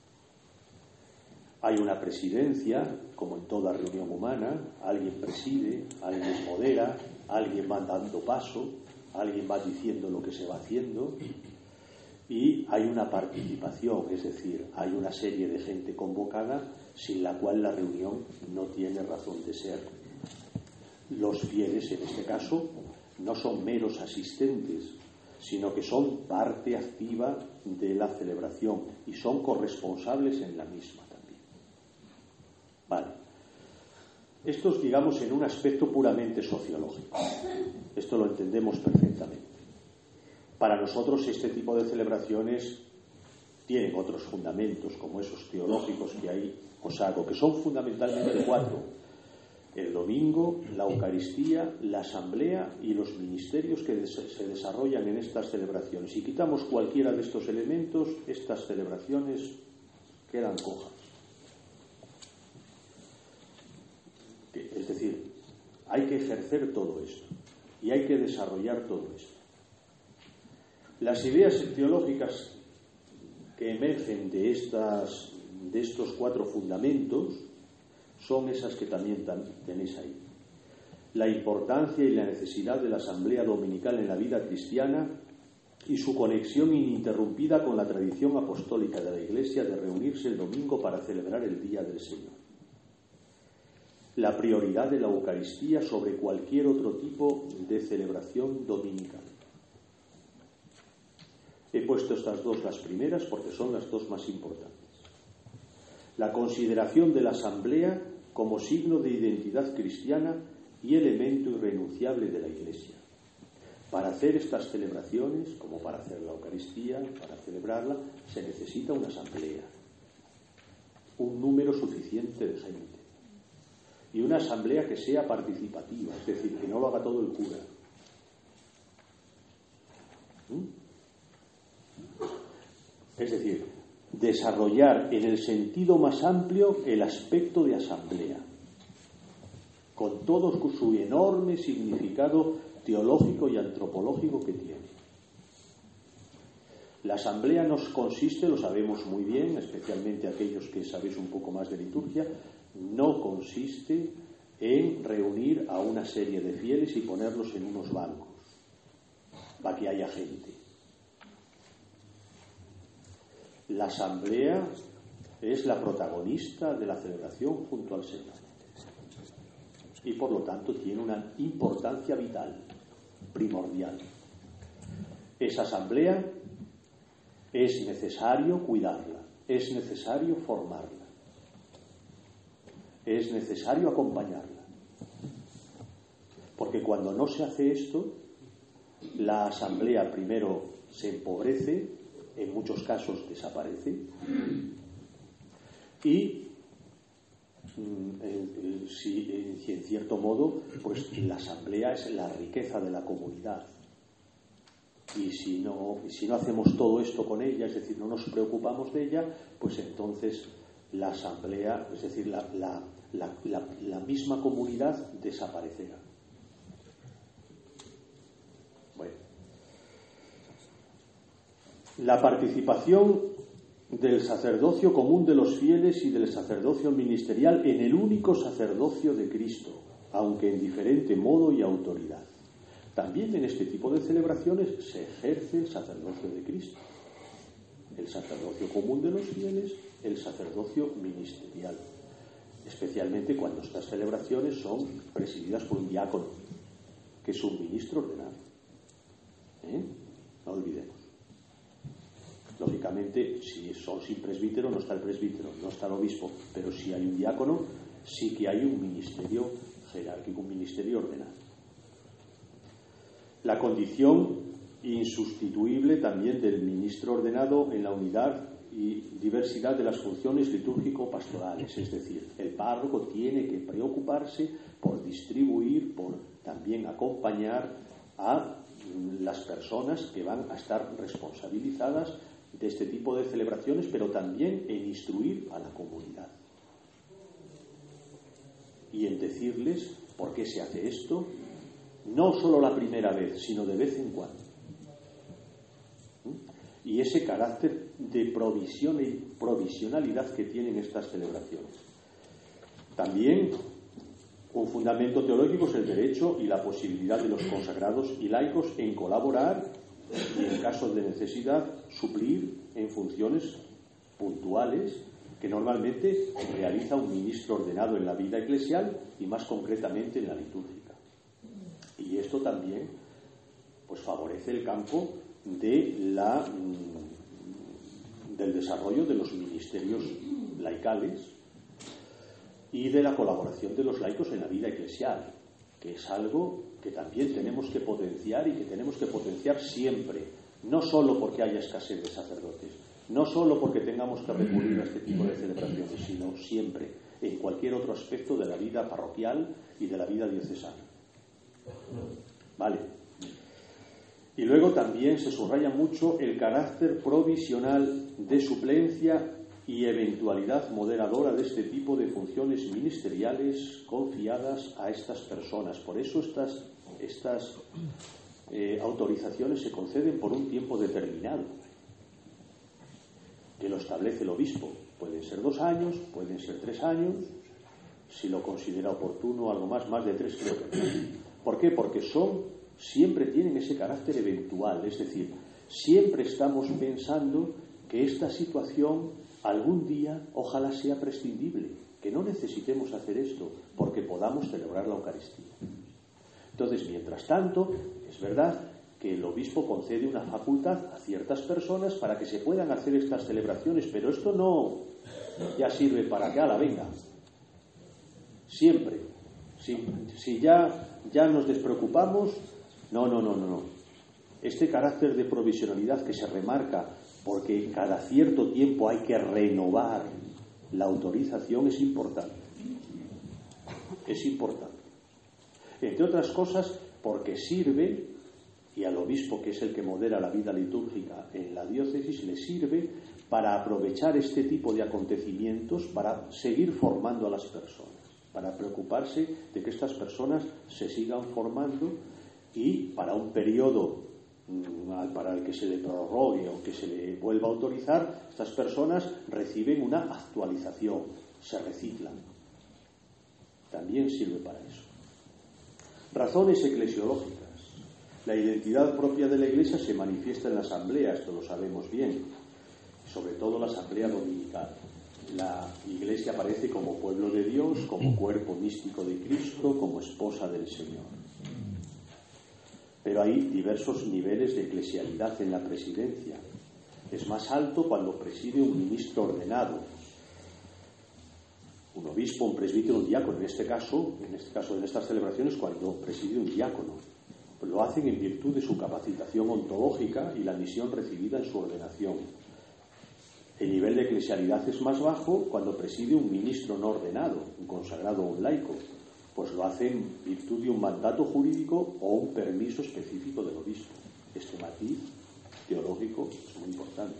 Hay una presidencia, como en toda reunión humana. Alguien preside, alguien modera, alguien va dando paso, alguien va diciendo lo que se va haciendo. Y hay una participación, es decir, hay una serie de gente convocada sin la cual la reunión no tiene razón de ser. Los fieles, en este caso, no son meros asistentes, sino que son parte activa de la celebración y son corresponsables en la misma también. Vale. Esto es, digamos, en un aspecto puramente sociológico. Esto lo entendemos perfectamente. Para nosotros este tipo de celebraciones tienen otros fundamentos, como esos teológicos que ahí os hago, que son fundamentalmente cuatro: el domingo, la Eucaristía, la asamblea y los ministerios que se desarrollan en estas celebraciones. Si quitamos cualquiera de estos elementos, estas celebraciones quedan cojas. Es decir, hay que ejercer todo esto y hay que desarrollar todo esto. Las ideas teológicas que emergen de, estas, de estos cuatro fundamentos son esas que también tenéis ahí. La importancia y la necesidad de la asamblea dominical en la vida cristiana y su conexión ininterrumpida con la tradición apostólica de la Iglesia de reunirse el domingo para celebrar el Día del Señor. La prioridad de la Eucaristía sobre cualquier otro tipo de celebración dominical. He puesto estas dos las primeras porque son las dos más importantes. La consideración de la asamblea como signo de identidad cristiana y elemento irrenunciable de la Iglesia. Para hacer estas celebraciones, como para hacer la Eucaristía, para celebrarla, se necesita una asamblea, un número suficiente de gente, y una asamblea que sea participativa, es decir, que no lo haga todo el cura. ¿Mm? Es decir, desarrollar en el sentido más amplio el aspecto de asamblea, con todo su enorme significado teológico y antropológico que tiene. La asamblea nos consiste, lo sabemos muy bien, especialmente aquellos que sabéis un poco más de liturgia, no consiste en reunir a una serie de fieles y ponerlos en unos bancos para que haya gente. La asamblea es la protagonista de la celebración junto al Señor y por lo tanto tiene una importancia vital, primordial. Esa asamblea es necesario cuidarla, es necesario formarla, es necesario acompañarla, porque cuando no se hace esto, la asamblea primero se empobrece en muchos casos desaparece, y mm, si en cierto modo pues la asamblea es la riqueza de la comunidad, y si no, si no hacemos todo esto con ella, es decir, no nos preocupamos de ella, pues entonces la asamblea, es decir, la, la, la, la, la misma comunidad desaparecerá. Bueno, la participación del sacerdocio común de los fieles y del sacerdocio ministerial en el único sacerdocio de Cristo, aunque en diferente modo y autoridad. También en este tipo de celebraciones se ejerce el sacerdocio de Cristo, el sacerdocio común de los fieles, el sacerdocio ministerial, especialmente cuando estas celebraciones son presididas por un diácono, que es un ministro ordenado. ¿Eh? No olvidemos. Lógicamente, si son sin presbítero, no está el presbítero, no está el obispo, pero si hay un diácono, sí que hay un ministerio jerárquico, un ministerio ordenado. La condición insustituible también del ministro ordenado en la unidad y diversidad de las funciones litúrgico-pastorales, es decir, el párroco tiene que preocuparse por distribuir, por también acompañar a las personas que van a estar responsabilizadas de este tipo de celebraciones, pero también en instruir a la comunidad y en decirles por qué se hace esto, no solo la primera vez, sino de vez en cuando. Y ese carácter de provisión y provisionalidad que tienen estas celebraciones. También un fundamento teológico es el derecho y la posibilidad de los consagrados y laicos en colaborar y, en caso de necesidad, suplir en funciones puntuales que normalmente realiza un ministro ordenado en la vida eclesial y más concretamente en la litúrgica. Y esto también pues favorece el campo de la, del desarrollo de los ministerios laicales y de la colaboración de los laicos en la vida eclesial, que es algo que también tenemos que potenciar y que tenemos que potenciar siempre, no solo porque haya escasez de sacerdotes, no solo porque tengamos que recurrir a este tipo de celebraciones, sino siempre, en cualquier otro aspecto de la vida parroquial y de la vida diocesana. Vale. Y luego también se subraya mucho el carácter provisional de suplencia y eventualidad moderadora de este tipo de funciones ministeriales confiadas a estas personas. Por eso estas, estas eh, autorizaciones se conceden por un tiempo determinado, que lo establece el obispo. Pueden ser dos años, pueden ser tres años, si lo considera oportuno, algo más, más de tres creo que no. ¿Por qué? Porque son, siempre tienen ese carácter eventual, es decir, siempre estamos pensando que esta situación algún día ojalá sea prescindible, que no necesitemos hacer esto porque podamos celebrar la Eucaristía. Entonces, mientras tanto, es verdad que el obispo concede una facultad a ciertas personas para que se puedan hacer estas celebraciones, pero esto no ya sirve para que ala venga. Siempre. Si, si ya, ya nos despreocupamos, no, no, no, no, no. Este carácter de provisionalidad que se remarca porque cada cierto tiempo hay que renovar la autorización es importante. Es importante. Entre otras cosas, porque sirve, y al obispo, que es el que modera la vida litúrgica en la diócesis, le sirve para aprovechar este tipo de acontecimientos para seguir formando a las personas, para preocuparse de que estas personas se sigan formando y para un periodo para el que se le prorrogue o que se le vuelva a autorizar, estas personas reciben una actualización, se reciclan. También sirve para eso. Razones eclesiológicas. La identidad propia de la Iglesia se manifiesta en la asamblea, esto lo sabemos bien, sobre todo la asamblea dominical. La Iglesia aparece como pueblo de Dios, como cuerpo místico de Cristo, como esposa del Señor. Pero hay diversos niveles de eclesialidad en la presidencia. Es más alto cuando preside un ministro ordenado, un obispo, un presbítero, un diácono. En este caso, en este caso, en estas celebraciones, cuando preside un diácono. lo hacen en virtud de su capacitación ontológica y la misión recibida en su ordenación. El nivel de eclesialidad es más bajo cuando preside un ministro no ordenado, un consagrado o un laico, pues lo hace en virtud de un mandato jurídico o un permiso específico del obispo. Este matiz teológico es muy importante.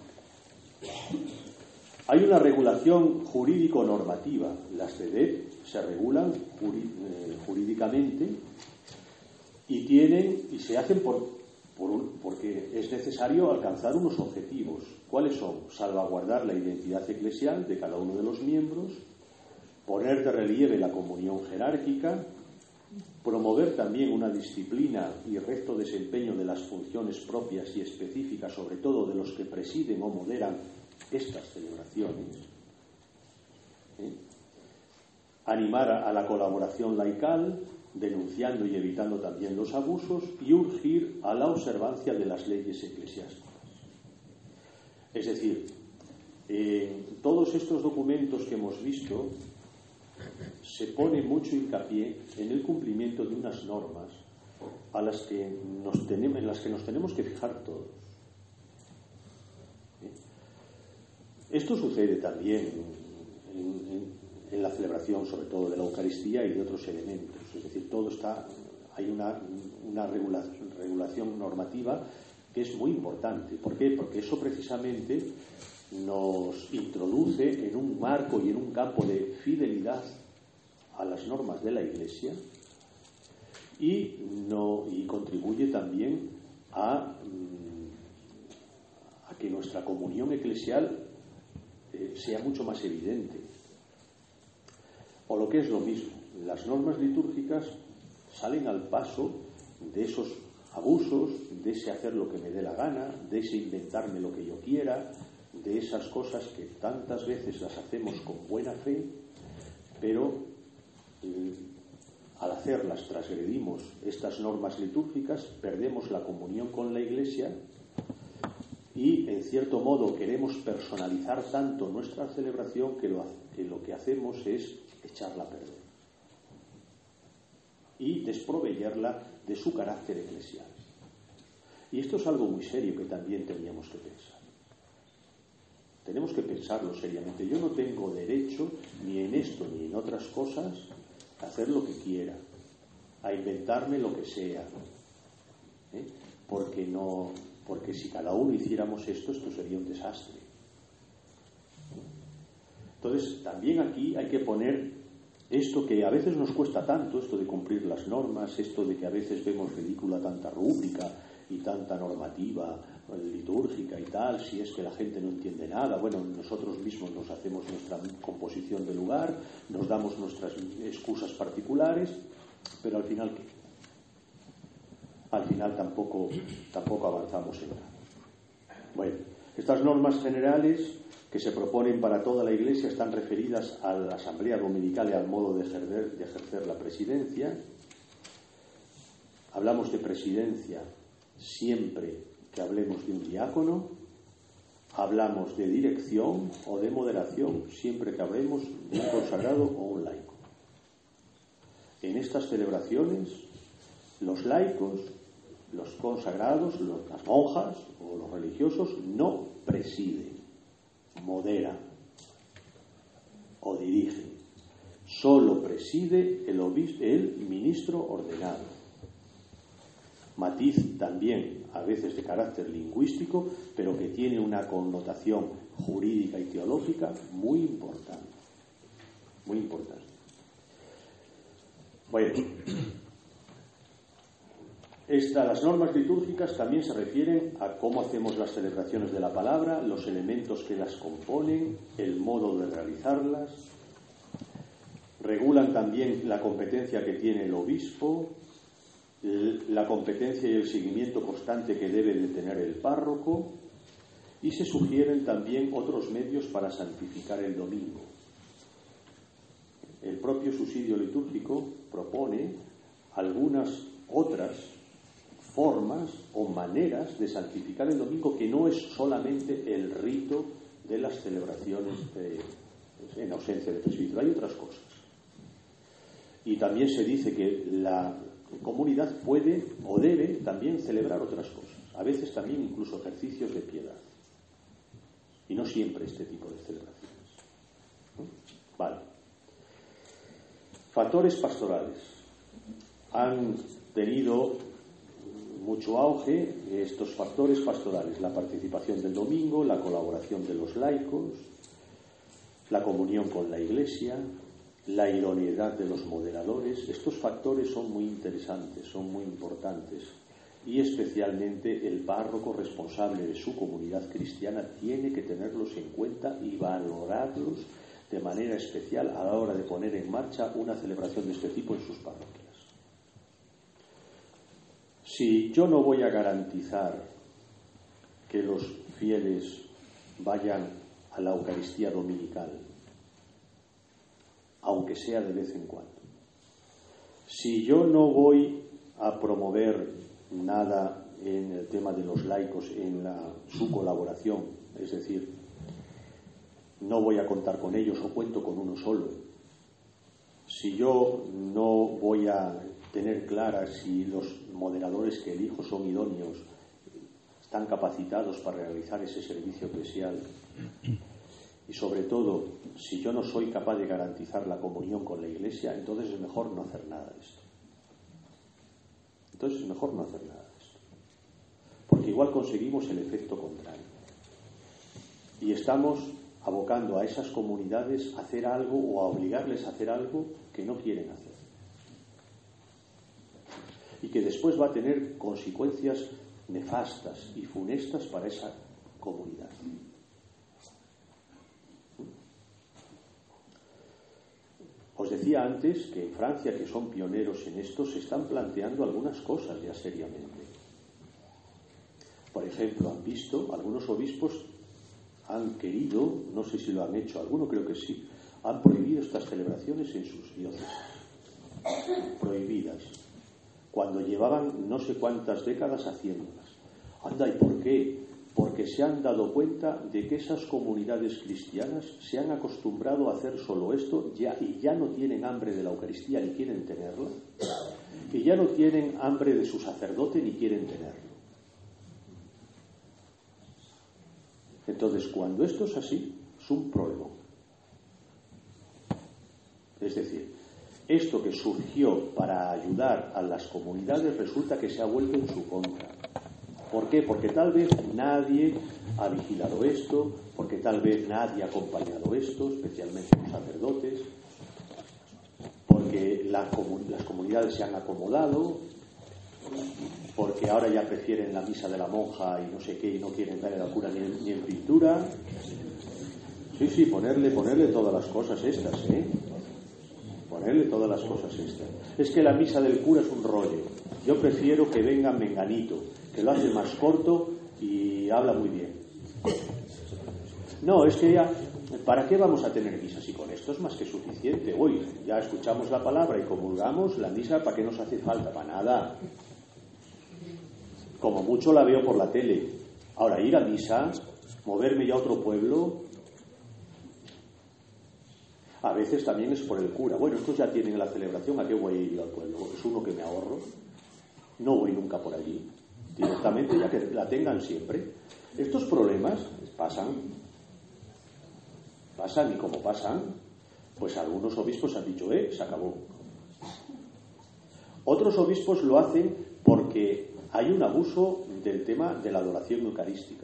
Hay una regulación jurídico-normativa. Las C D E P se regulan jurídicamente y tienen y se hacen por, por un, porque es necesario alcanzar unos objetivos. ¿Cuáles son? Salvaguardar la identidad eclesial de cada uno de los miembros, poner de relieve la comunión jerárquica, promover también una disciplina y recto desempeño de las funciones propias y específicas, sobre todo de los que presiden o moderan estas celebraciones, ¿eh? Animar a la colaboración laical, denunciando y evitando también los abusos, y urgir a la observancia de las leyes eclesiásticas. Es decir, eh, todos estos documentos que hemos visto se pone mucho hincapié en el cumplimiento de unas normas a las que nos tenemos, en las que nos tenemos que fijar todos. Esto sucede también en, en, en la celebración, sobre todo de la Eucaristía y de otros elementos. Es decir, todo está, hay una, una regulación, regulación normativa que es muy importante. ¿Por qué? Porque eso precisamente nos introduce en un marco y en un campo de fidelidad a las normas de la Iglesia y, no, y contribuye también a, a que nuestra comunión eclesial eh, sea mucho más evidente. O lo que es lo mismo, las normas litúrgicas salen al paso de esos abusos, de ese hacer lo que me dé la gana, de ese inventarme lo que yo quiera, de esas cosas que tantas veces las hacemos con buena fe, pero eh, al hacerlas transgredimos estas normas litúrgicas, perdemos la comunión con la Iglesia y, en cierto modo, queremos personalizar tanto nuestra celebración que lo, que lo que hacemos es echarla a perder y desproveerla de su carácter eclesial. Y esto es algo muy serio que también teníamos que pensar. Tenemos que pensarlo seriamente. Yo no tengo derecho, ni en esto ni en otras cosas, a hacer lo que quiera, a inventarme lo que sea. ¿Eh? Porque no, porque si cada uno hiciéramos esto, esto sería un desastre. Entonces, también aquí hay que poner esto que a veces nos cuesta tanto, esto de cumplir las normas, esto de que a veces vemos ridícula tanta rúbrica y tanta normativa litúrgica y tal, si es que la gente no entiende nada. Bueno, nosotros mismos nos hacemos nuestra composición de lugar, nos damos nuestras excusas particulares, pero al final, ¿qué? Al final tampoco, tampoco avanzamos en nada. Bueno, estas normas generales que se proponen para toda la Iglesia están referidas a la asamblea dominical y al modo de ejercer, de ejercer la presidencia. Hablamos de presidencia siempre que hablemos de un diácono. Hablamos de dirección o de moderación siempre que hablemos de un consagrado o un laico. En estas celebraciones, los laicos, los consagrados, los, las monjas o los religiosos no presiden, moderan o dirigen. Solo preside el obispo, el ministro ordenado. Matiz también, a veces de carácter lingüístico, pero que tiene una connotación jurídica y teológica muy importante. Muy importante. Bueno, esta, las normas litúrgicas también se refieren a cómo hacemos las celebraciones de la palabra, los elementos que las componen, el modo de realizarlas. Regulan también la competencia que tiene el obispo, la competencia y el seguimiento constante que debe de tener el párroco, y se sugieren también otros medios para santificar el domingo. El propio subsidio litúrgico propone algunas otras formas o maneras de santificar el domingo que no es solamente el rito de las celebraciones de, en ausencia de presbítero. Hay otras cosas. Y también se dice que la comunidad puede o debe también celebrar otras cosas, a veces también incluso ejercicios de piedad, y no siempre este tipo de celebraciones. Vale. Factores pastorales. Han tenido mucho auge estos factores pastorales: la participación del domingo, la colaboración de los laicos, la comunión con la Iglesia, la idoneidad de los moderadores. Estos factores son muy interesantes, son muy importantes, y especialmente el párroco responsable de su comunidad cristiana tiene que tenerlos en cuenta y valorarlos de manera especial a la hora de poner en marcha una celebración de este tipo en sus parroquias. Si yo no voy a garantizar que los fieles vayan a la Eucaristía dominical, aunque sea de vez en cuando, si yo no voy a promover nada en el tema de los laicos, en la, su colaboración, es decir, no voy a contar con ellos o cuento con uno solo, si yo no voy a tener clara si los moderadores que elijo son idóneos, están capacitados para realizar ese servicio eclesial, y sobre todo, si yo no soy capaz de garantizar la comunión con la Iglesia, entonces es mejor no hacer nada de esto. Entonces es mejor no hacer nada de esto, porque igual conseguimos el efecto contrario y estamos abocando a esas comunidades a hacer algo o a obligarles a hacer algo que no quieren hacer, y que después va a tener consecuencias nefastas y funestas para esa comunidad. Os decía antes que en Francia, que son pioneros en esto, se están planteando algunas cosas ya seriamente. Por ejemplo, han visto, algunos obispos han querido, no sé si lo han hecho, alguno creo que sí, han prohibido estas celebraciones en sus diócesis. Prohibidas. Cuando llevaban no sé cuántas décadas haciéndolas. Anda, ¿y por qué? Porque se han dado cuenta de que esas comunidades cristianas se han acostumbrado a hacer solo esto ya, y ya no tienen hambre de la Eucaristía ni quieren tenerla, y ya no tienen hambre de su sacerdote ni quieren tenerlo. Entonces, cuando esto es así, es un problema. Es decir, esto que surgió para ayudar a las comunidades resulta que se ha vuelto en su contra. ¿Por qué? Porque tal vez nadie ha vigilado esto, porque tal vez nadie ha acompañado esto, especialmente los sacerdotes, porque la comun- las comunidades se han acomodado, porque ahora ya prefieren la misa de la monja y no sé qué, y no quieren darle la cura ni en, ni en pintura. Sí, sí, ponerle, ponerle todas las cosas estas, ¿eh? Ponerle todas las cosas estas. Es que la misa del cura es un rollo. Yo prefiero que venga Menganito, que lo hace más corto y habla muy bien. No, es que ya, ¿para qué vamos a tener misa si con esto es más que suficiente? Hoy ya escuchamos la palabra y comulgamos, la misa, ¿para qué nos hace falta? Para nada. Como mucho la veo por la tele. Ahora, ir a misa, moverme ya a otro pueblo, a veces también es por el cura. Bueno, estos ya tienen la celebración, ¿a qué voy a ir yo al pueblo? Es uno que me ahorro. No voy nunca por allí. Directamente, ya que la tengan siempre. Estos problemas pasan. Pasan, y como pasan, pues algunos obispos han dicho, eh, se acabó. Otros obispos lo hacen porque hay un abuso del tema de la adoración eucarística.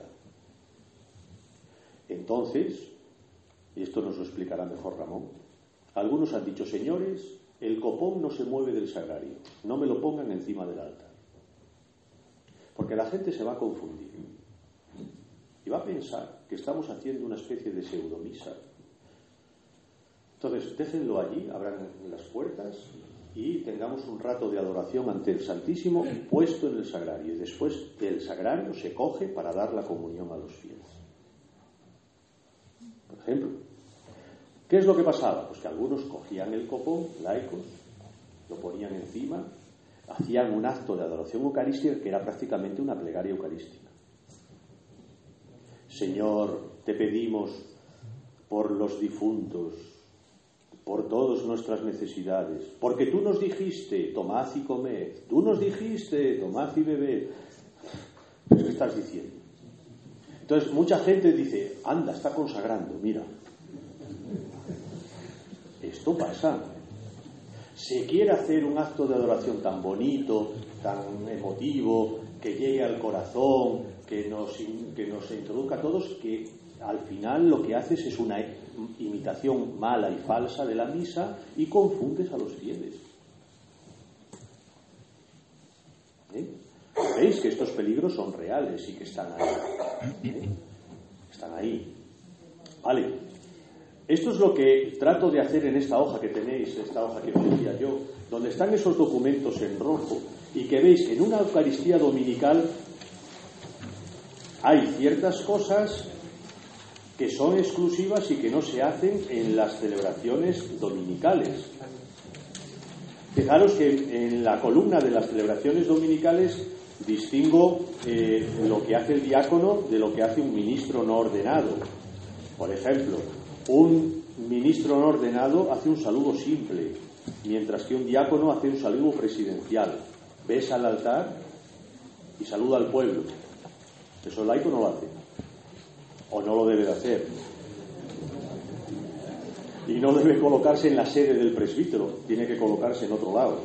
Entonces, y esto nos lo explicará mejor Ramón, algunos han dicho, señores, el copón no se mueve del sagrario, no me lo pongan encima del altar, porque la gente se va a confundir y va a pensar que estamos haciendo una especie de pseudomisa. Entonces, déjenlo allí, abran las puertas y tengamos un rato de adoración ante el Santísimo puesto en el sagrario, y después del sagrario se coge para dar la comunión a los fieles. Por ejemplo, ¿qué es lo que pasaba? Pues que algunos cogían el copón, laicos, lo ponían encima, hacían un acto de adoración eucarística que era prácticamente una plegaria eucarística. Señor, te pedimos por los difuntos por todas nuestras necesidades, porque tú nos dijiste, tomad y comed, tú nos dijiste, tomad y bebed. Pues, ¿qué estás diciendo? Entonces, mucha gente dice, anda, está consagrando, mira. Esto pasa. Se quiere hacer un acto de adoración tan bonito, tan emotivo, que llegue al corazón, que nos, que nos introduzca a todos, que al final lo que haces es una imitación mala y falsa de la misa y confundes a los fieles. ¿Eh? Veis que estos peligros son reales y que están ahí. ¿Eh? Están ahí. Vale. Esto es lo que trato de hacer en esta hoja que tenéis, esta hoja que os decía yo, donde están esos documentos en rojo y que veis que en una Eucaristía dominical hay ciertas cosas que son exclusivas y que no se hacen en las celebraciones dominicales. Fijaros que en la columna de las celebraciones dominicales distingo eh, lo que hace el diácono de lo que hace un ministro no ordenado. Por ejemplo, un ministro no ordenado hace un saludo simple, mientras que un diácono hace un saludo presidencial. Besa al altar y saluda al pueblo. Eso el laico no lo hace. O no lo debe de hacer. Y no debe colocarse en la sede del presbítero, tiene que colocarse en otro lado.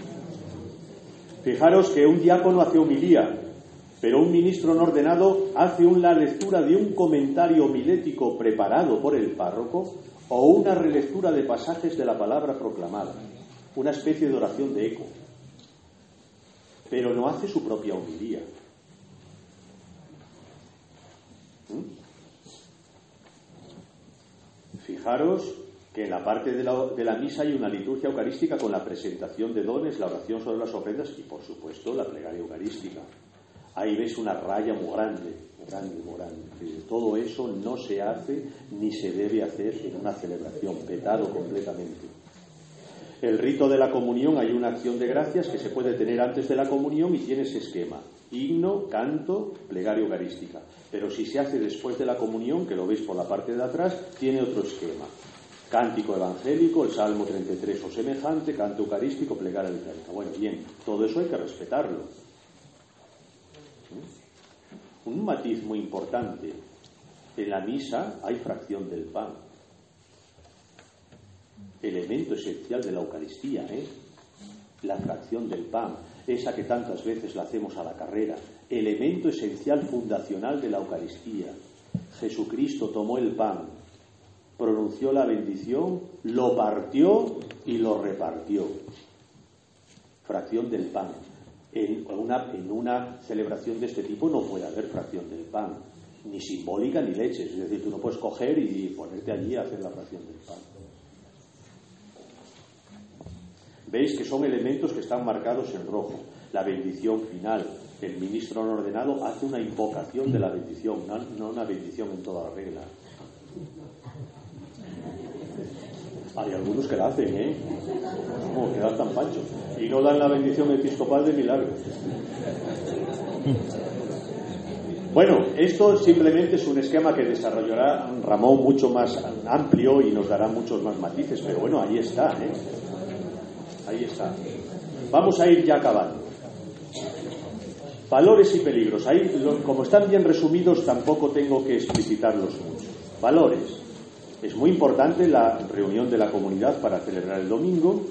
Fijaros que un diácono hace homilía, pero un ministro no ordenado hace una lectura de un comentario homilético preparado por el párroco o una relectura de pasajes de la palabra proclamada, una especie de oración de eco. Pero no hace su propia homilía. ¿Mm? Fijaros que en la parte de la, de la misa hay una liturgia eucarística con la presentación de dones, la oración sobre las ofrendas y, por supuesto, la plegaria eucarística. Ahí ves una raya muy grande, muy grande, muy grande. Todo eso no se hace ni se debe hacer en una celebración, vetado completamente. El rito de la comunión, hay una acción de gracias que se puede tener antes de la comunión y tiene ese esquema: himno, canto, plegaria eucarística. Pero si se hace después de la comunión, que lo veis por la parte de atrás, tiene otro esquema: cántico evangélico, el Salmo treinta y tres o semejante, canto eucarístico, plegaria eucarística. Bueno, bien, todo eso hay que respetarlo. Un matiz muy importante: en la misa hay fracción del pan, elemento esencial de la Eucaristía, ¿eh? La fracción del pan, esa que tantas veces la hacemos a la carrera, elemento esencial fundacional de la Eucaristía. Jesucristo tomó el pan, pronunció la bendición, lo partió y lo repartió. Fracción del pan. En una, en una celebración de este tipo no puede haber fracción del pan, ni simbólica ni leches. Es decir, tú no puedes coger y ponerte allí a hacer la fracción del pan. Veis que son elementos que están marcados en rojo. La bendición final. El ministro no ordenado hace una invocación de la bendición, no, no una bendición en toda la regla. Hay algunos que la hacen, ¿eh? Como quedan tan panchos. Y no dan la bendición episcopal de milagro. Bueno, esto simplemente es un esquema que desarrollará Ramón mucho más amplio y nos dará muchos más matices, pero bueno, ahí está, ¿eh? Ahí está. Vamos a ir ya acabando. Valores y peligros. Ahí, como están bien resumidos, tampoco tengo que explicitarlos mucho. Valores. Es muy importante la reunión de la comunidad para celebrar el domingo,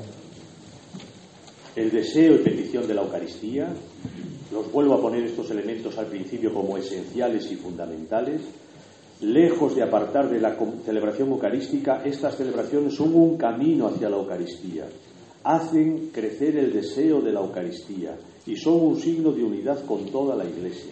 el deseo y petición de la Eucaristía. Los vuelvo a poner estos elementos al principio como esenciales y fundamentales. Lejos de apartar de la celebración eucarística, estas celebraciones son un camino hacia la Eucaristía. Hacen crecer el deseo de la Eucaristía y son un signo de unidad con toda la Iglesia.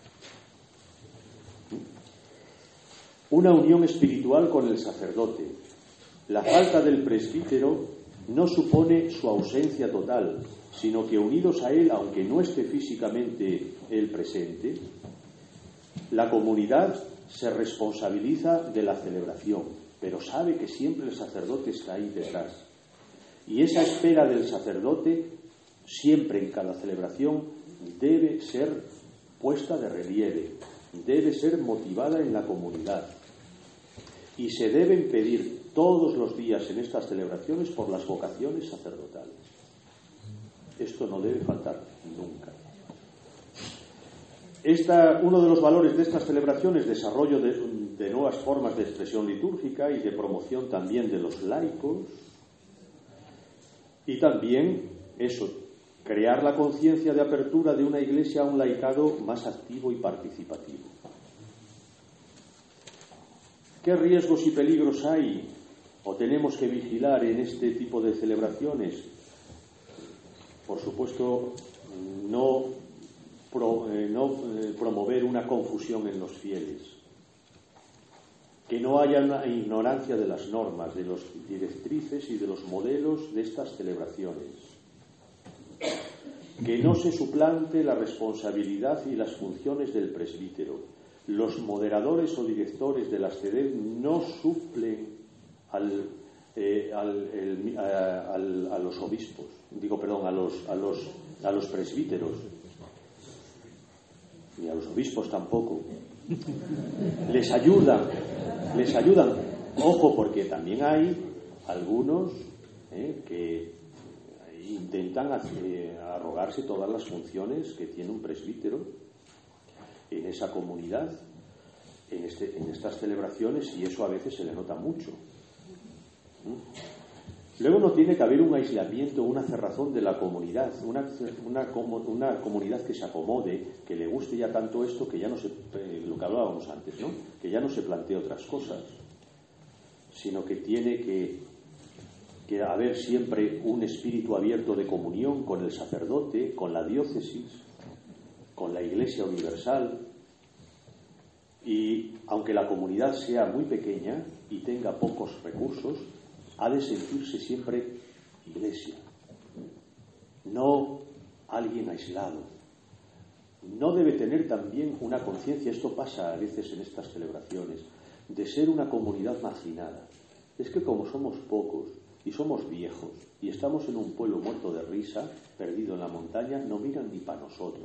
Una unión espiritual con el sacerdote. La falta del presbítero no supone su ausencia total, sino que unidos a él, aunque no esté físicamente él presente, la comunidad se responsabiliza de la celebración, pero sabe que siempre el sacerdote está ahí detrás. Y esa espera del sacerdote, siempre en cada celebración, debe ser puesta de relieve, debe ser motivada en la comunidad. Y se deben pedir todos los días en estas celebraciones por las vocaciones sacerdotales. Esto no debe faltar nunca. Esta, uno de los valores de estas celebraciones, desarrollo de, de nuevas formas de expresión litúrgica y de promoción también de los laicos, y también eso, crear la conciencia de apertura de una iglesia a un laicado más activo y participativo. ¿Qué riesgos y peligros hay o tenemos que vigilar en este tipo de celebraciones? Por supuesto, no, pro, eh, no eh, promover una confusión en los fieles, que no haya una ignorancia de las normas, de las directrices y de los modelos de estas celebraciones, que no se suplante la responsabilidad y las funciones del presbítero. Los moderadores o directores de las C D no suplen al, eh, al, el, a, al, a los obispos, digo, perdón, a los, a los, a los presbíteros, ni a los obispos tampoco. Les ayudan, les ayudan. Ojo, porque también hay algunos eh, que intentan hacer, arrogarse todas las funciones que tiene un presbítero en esa comunidad, en, este, en estas celebraciones, y eso a veces se le nota mucho. Luego no tiene que haber un aislamiento, una cerrazón de la comunidad, una, una, una comunidad que se acomode, que le guste ya tanto esto que ya no se, lo que hablábamos antes, ¿no? Que ya no se plantee otras cosas, sino que tiene que, que haber siempre un espíritu abierto de comunión con el sacerdote, con la diócesis, con la Iglesia universal. Y aunque la comunidad sea muy pequeña y tenga pocos recursos, ha de sentirse siempre iglesia, no alguien aislado. No debe tener también una conciencia, esto pasa a veces en estas celebraciones, de ser una comunidad marginada. Es que como somos pocos y somos viejos y estamos en un pueblo muerto de risa, perdido en la montaña, no miran ni para nosotros.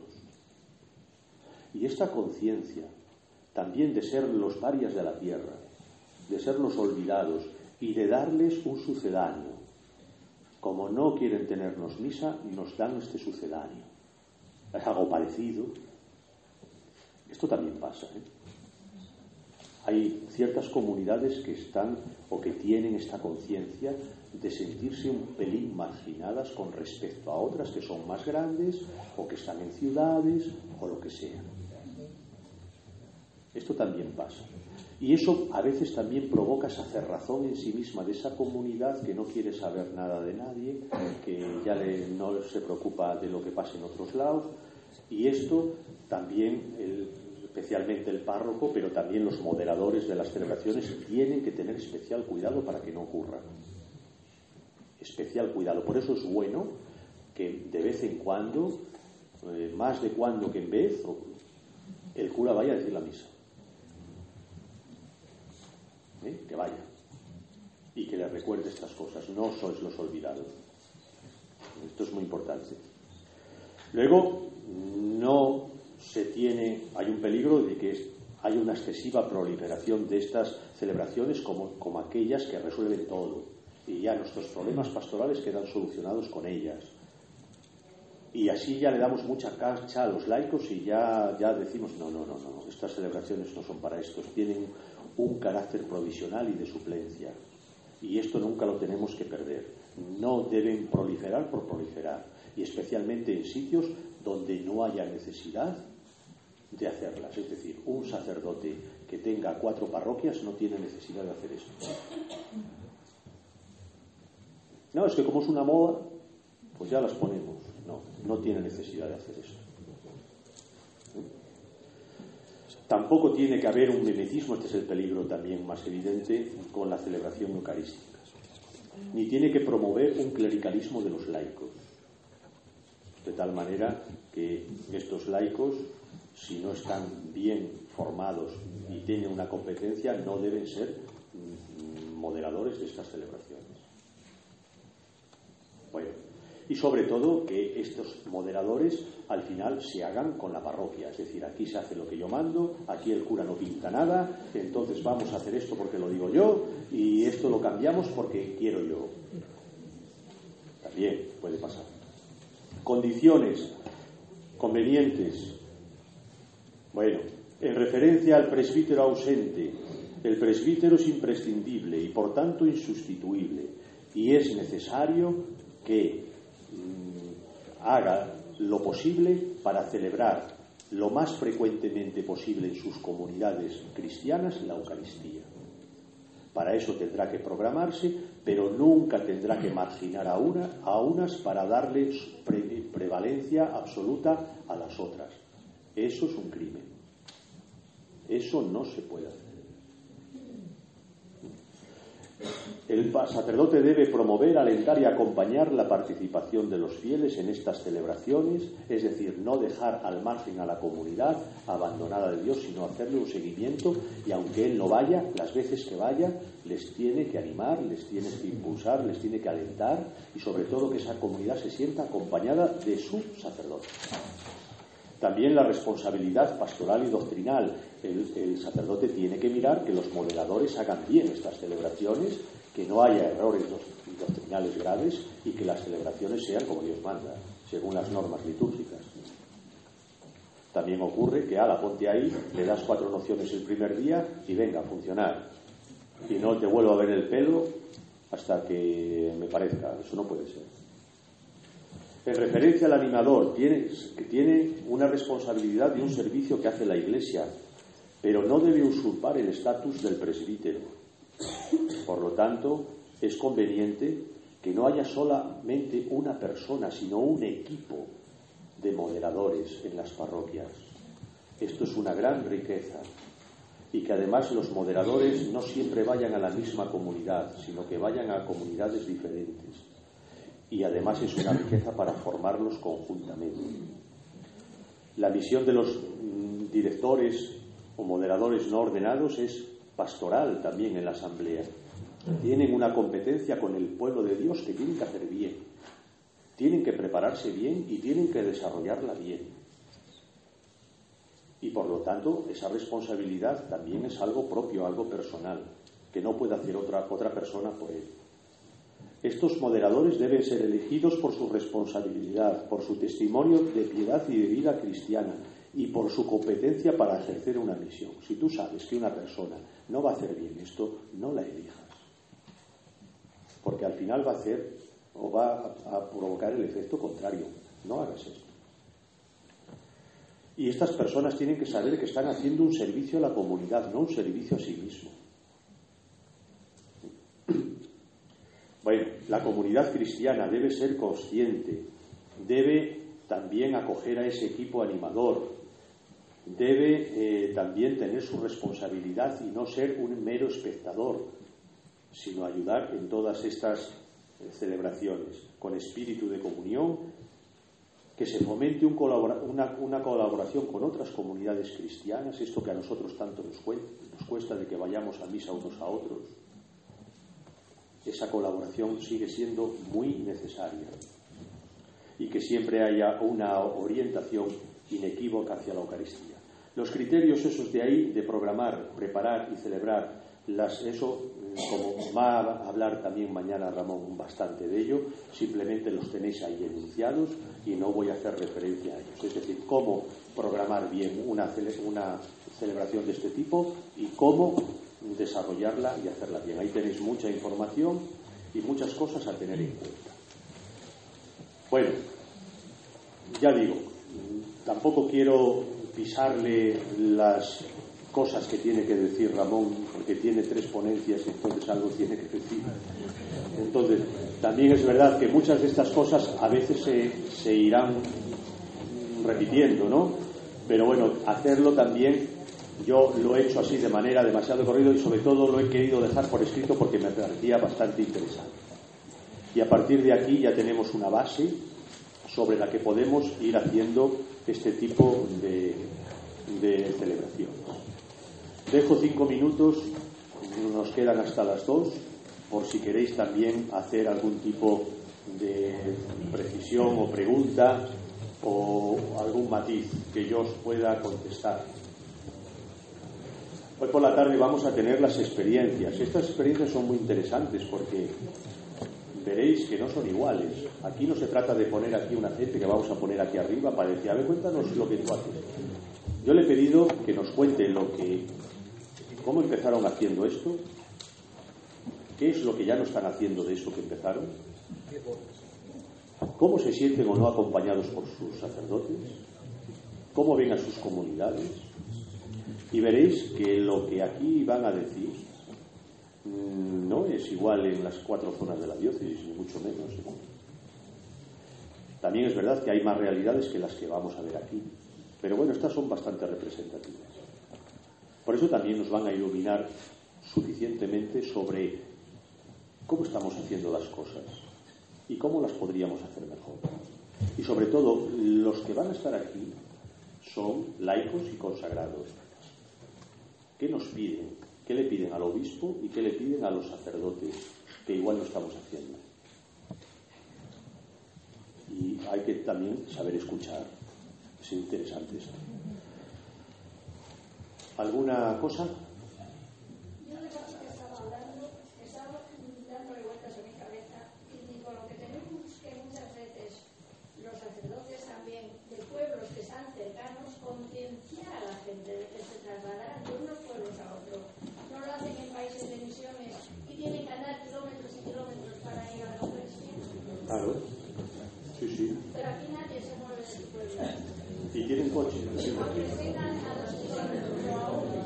Y esta conciencia también de ser los parias de la tierra, de ser los olvidados y de darles un sucedáneo. Como no quieren tenernos misa, nos dan este sucedáneo. Es algo parecido. Esto también pasa, ¿eh? Hay ciertas comunidades que están o que tienen esta conciencia de sentirse un pelín marginadas con respecto a otras que son más grandes o que están en ciudades o lo que sea. Esto también pasa. Y eso a veces también provoca esa cerrazón en sí misma de esa comunidad que no quiere saber nada de nadie, que ya le, no se preocupa de lo que pasa en otros lados. Y esto también, el, especialmente el párroco, pero también los moderadores de las celebraciones, tienen que tener especial cuidado para que no ocurra. Especial cuidado. Por eso es bueno que de vez en cuando, eh, más de cuando que en vez, el cura vaya a decir la misa. ¿Eh? Que vaya y que le recuerde estas cosas. No sois los olvidados. Esto es muy importante. Luego, no se tiene, hay un peligro de que hay una excesiva proliferación de estas celebraciones como, como aquellas que resuelven todo y ya nuestros problemas pastorales quedan solucionados con ellas. Y así ya le damos mucha cancha a los laicos y ya, ya decimos no, no, no, no, estas celebraciones no son para esto, tienen un carácter provisional y de suplencia. Y esto nunca lo tenemos que perder. No deben proliferar por proliferar. Y especialmente en sitios donde no haya necesidad de hacerlas. Es decir, un sacerdote que tenga cuatro parroquias no tiene necesidad de hacer esto. No, es que como es una moda, pues ya las ponemos. No, no tiene necesidad de hacer eso. Tampoco tiene que haber un mimetismo, este es el peligro también más evidente, con la celebración eucarística. Ni tiene que promover un clericalismo de los laicos. De tal manera que estos laicos, si no están bien formados y tienen una competencia, no deben ser moderadores de estas celebraciones. Bueno, Y sobre todo que estos moderadores al final se hagan con la parroquia, es decir, aquí se hace lo que yo mando, aquí el cura no pinta nada, entonces vamos a hacer esto porque lo digo yo y esto lo cambiamos porque quiero yo. También puede pasar. Condiciones convenientes. Bueno, en referencia al presbítero ausente, el presbítero es imprescindible y por tanto insustituible, y es necesario que mmm, haga lo posible para celebrar lo más frecuentemente posible en sus comunidades cristianas la Eucaristía. Para eso tendrá que programarse, pero nunca tendrá que marginar a, una, a unas para darle pre, prevalencia absoluta a las otras. Eso es un crimen. Eso no se puede hacer. El sacerdote debe promover, alentar y acompañar la participación de los fieles en estas celebraciones, es decir, no dejar al margen a la comunidad abandonada de Dios, sino hacerle un seguimiento, y aunque él no vaya, las veces que vaya, les tiene que animar, les tiene que impulsar, les tiene que alentar, y sobre todo que esa comunidad se sienta acompañada de su sacerdote. También la responsabilidad pastoral y doctrinal. El, el sacerdote tiene que mirar que los moderadores hagan bien estas celebraciones, que no haya errores doctrinales graves y que las celebraciones sean como Dios manda, según las normas litúrgicas. También ocurre que, ala, ponte ahí, le das cuatro nociones el primer día y venga, a funcionar. Y no te vuelvo a ver el pelo hasta que me parezca. Eso no puede ser. En referencia al animador, tiene, que tiene una responsabilidad de un servicio que hace la Iglesia, pero no debe usurpar el estatus del presbítero. Por lo tanto, es conveniente que no haya solamente una persona, sino un equipo de moderadores en las parroquias. Esto es una gran riqueza. Y que además los moderadores no siempre vayan a la misma comunidad, sino que vayan a comunidades diferentes. Y además es una riqueza para formarlos conjuntamente. La misión de los directores o moderadores no ordenados es pastoral también en la asamblea. Tienen una competencia con el pueblo de Dios que tienen que hacer bien. Tienen que prepararse bien y tienen que desarrollarla bien. Y por lo tanto, esa responsabilidad también es algo propio, algo personal, que no puede hacer otra, otra persona por él. Estos moderadores deben ser elegidos por su responsabilidad, por su testimonio de piedad y de vida cristiana y por su competencia para ejercer una misión. Si tú sabes que una persona no va a hacer bien esto, no la elijas. Porque al final va a hacer o va a provocar el efecto contrario. No hagas esto. Y estas personas tienen que saber que están haciendo un servicio a la comunidad, no un servicio a sí mismo. Bueno, la comunidad cristiana debe ser consciente, debe también acoger a ese equipo animador, debe eh, también tener su responsabilidad y no ser un mero espectador, sino ayudar en todas estas eh, celebraciones, con espíritu de comunión, que se fomente un colabora- una, una colaboración con otras comunidades cristianas, esto que a nosotros tanto nos, cu- nos cuesta de que vayamos a misa unos a otros. Esa colaboración sigue siendo muy necesaria y que siempre haya una orientación inequívoca hacia la Eucaristía. Los criterios esos de ahí, de programar, preparar y celebrar, las, eso, como va a hablar también mañana Ramón bastante de ello, simplemente los tenéis ahí enunciados y no voy a hacer referencia a ellos. Es decir, cómo programar bien una, cele- una celebración de este tipo y cómo desarrollarla y hacerla bien. Ahí tenéis mucha información y muchas cosas a tener en cuenta. Bueno, ya digo, tampoco quiero pisarle las cosas que tiene que decir Ramón, porque tiene tres ponencias y entonces algo tiene que decir. Entonces, también es verdad que muchas de estas cosas a veces se, se irán repitiendo, ¿no? Pero bueno, hacerlo también, yo lo he hecho así de manera demasiado corrido y sobre todo lo he querido dejar por escrito porque me parecía bastante interesante. Y a partir de aquí ya tenemos una base sobre la que podemos ir haciendo este tipo de, de celebraciones. Dejo cinco minutos, nos quedan hasta las dos, por si queréis también hacer algún tipo de precisión o pregunta o algún matiz que yo os pueda contestar. Hoy por la tarde vamos a tener las experiencias. Estas experiencias son muy interesantes porque veréis que no son iguales. Aquí no se trata de poner aquí un aceite que vamos a poner aquí arriba para decir, a ver, cuéntanos lo que tú haces. Yo le he pedido que nos cuente lo que, cómo empezaron haciendo esto, qué es lo que ya no están haciendo de eso que empezaron, cómo se sienten o no acompañados por sus sacerdotes, cómo ven a sus comunidades, y veréis que lo que aquí van a decir no es igual en las cuatro zonas de la diócesis, ni mucho menos. También es verdad que hay más realidades que las que vamos a ver aquí, pero bueno, estas son bastante representativas. Por eso también nos van a iluminar suficientemente sobre cómo estamos haciendo las cosas y cómo las podríamos hacer mejor. Y sobre todo, los que van a estar aquí son laicos y consagrados. ¿Qué nos piden? ¿Qué le piden al obispo y qué le piden a los sacerdotes? Que igual no estamos haciendo. Y hay que también saber escuchar. Es interesante esto. ¿Alguna cosa? Yo de lo que estaba hablando, estaba dándole vueltas a mi cabeza y digo, lo que tenemos que muchas veces los sacerdotes también de pueblos que están cercanos, concienciar a la gente de que se trasladarán de unos pueblos a otros. No lo hacen en países de misiones y tienen que andar kilómetros y kilómetros para ir a la iglesia. Claro, sí, sí. Pero aquí nadie se mueve de su pueblo. ¿Y tienen coche? Sí, porque vengan a dos kilómetros o a uno.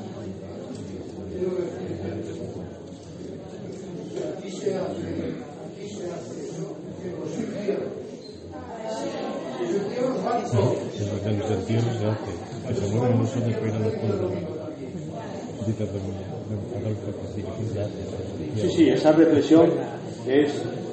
Aquí se hace, aquí se hace eso en los entierros. Los entierros van todos. En los entierros se hace, que se mueven nosotros para ir a los pueblos. Sí, sí, esa reflexión es...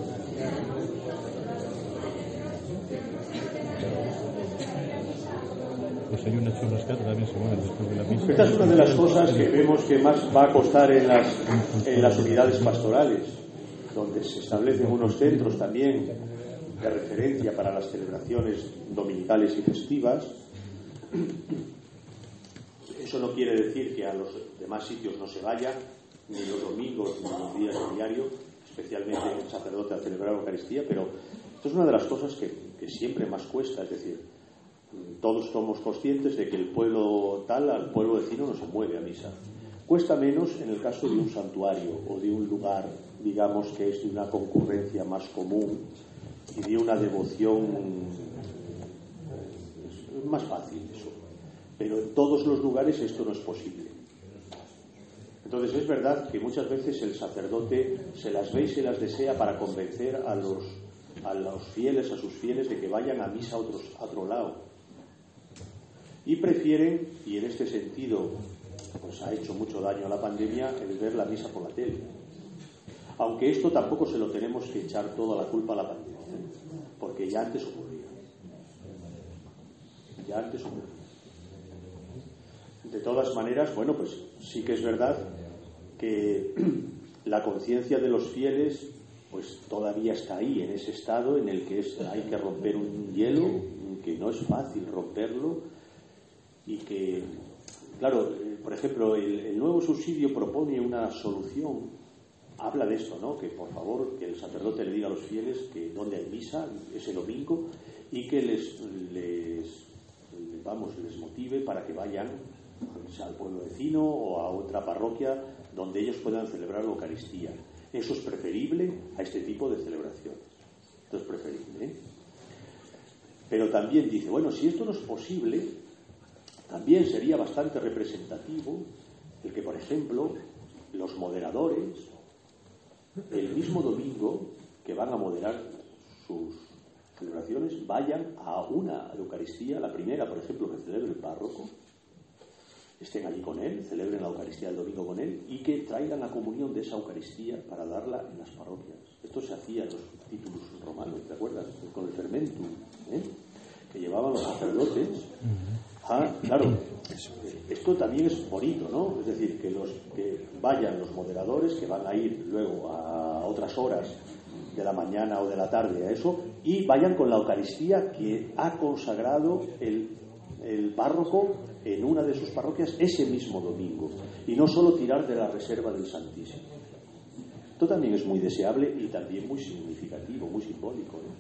Pues hay una churrascada también se mueven después de la misa. Esta es una de las cosas que vemos que más va a costar en las, en las unidades pastorales, donde se establecen unos centros también de referencia para las celebraciones dominicales y festivas. Eso no quiere decir que a los demás sitios no se vaya, ni los domingos, ni los días de diario, especialmente el sacerdote a celebrar la Eucaristía, pero esto es una de las cosas que, que siempre más cuesta, es decir, todos somos conscientes de que el pueblo tal al pueblo vecino no se mueve a misa. Cuesta menos en el caso de un santuario o de un lugar, digamos, que es de una concurrencia más común y de una devoción. Es más fácil eso. Pero en todos los lugares esto no es posible. Entonces es verdad que muchas veces el sacerdote se las ve y se las desea para convencer a los, a los fieles, a sus fieles, de que vayan a misa a, otros, a otro lado. Y prefieren, y en este sentido pues ha hecho mucho daño a la pandemia, el ver la misa por la tele. Aunque esto tampoco se lo tenemos que echar toda la culpa a la pandemia, ¿eh? Porque ya antes ocurría. Ya antes ocurría. De todas maneras, bueno, pues sí que es verdad que la conciencia de los fieles pues todavía está ahí, en ese estado en el que es, hay que romper un hielo, que no es fácil romperlo, y que, claro, por ejemplo, el, el nuevo subsidio propone una solución, habla de esto, ¿no? Que por favor, que el sacerdote le diga a los fieles que donde hay misa ese domingo y que les, les vamos, les motive para que vayan al pueblo vecino o a otra parroquia donde ellos puedan celebrar la Eucaristía. Eso es preferible a este tipo de celebraciones. Esto es preferible, ¿eh? Pero también dice, bueno, si esto no es posible, también sería bastante representativo el que, por ejemplo, los moderadores, el mismo domingo que van a moderar sus celebraciones, vayan a una Eucaristía, la primera, por ejemplo, que celebre el párroco, estén allí con él, celebren la Eucaristía el domingo con él y que traigan la comunión de esa Eucaristía para darla en las parroquias. Esto se hacía en los títulos romanos, ¿te acuerdas? Con el fermentum, ¿eh? Que llevaban los sacerdotes. Ah, claro, esto también es bonito, ¿no? Es decir, que los que vayan los moderadores, que van a ir luego a otras horas de la mañana o de la tarde a eso, y vayan con la Eucaristía que ha consagrado el, el párroco en una de sus parroquias ese mismo domingo, y no solo tirar de la reserva del Santísimo. Esto también es muy deseable y también muy significativo, muy simbólico, ¿no?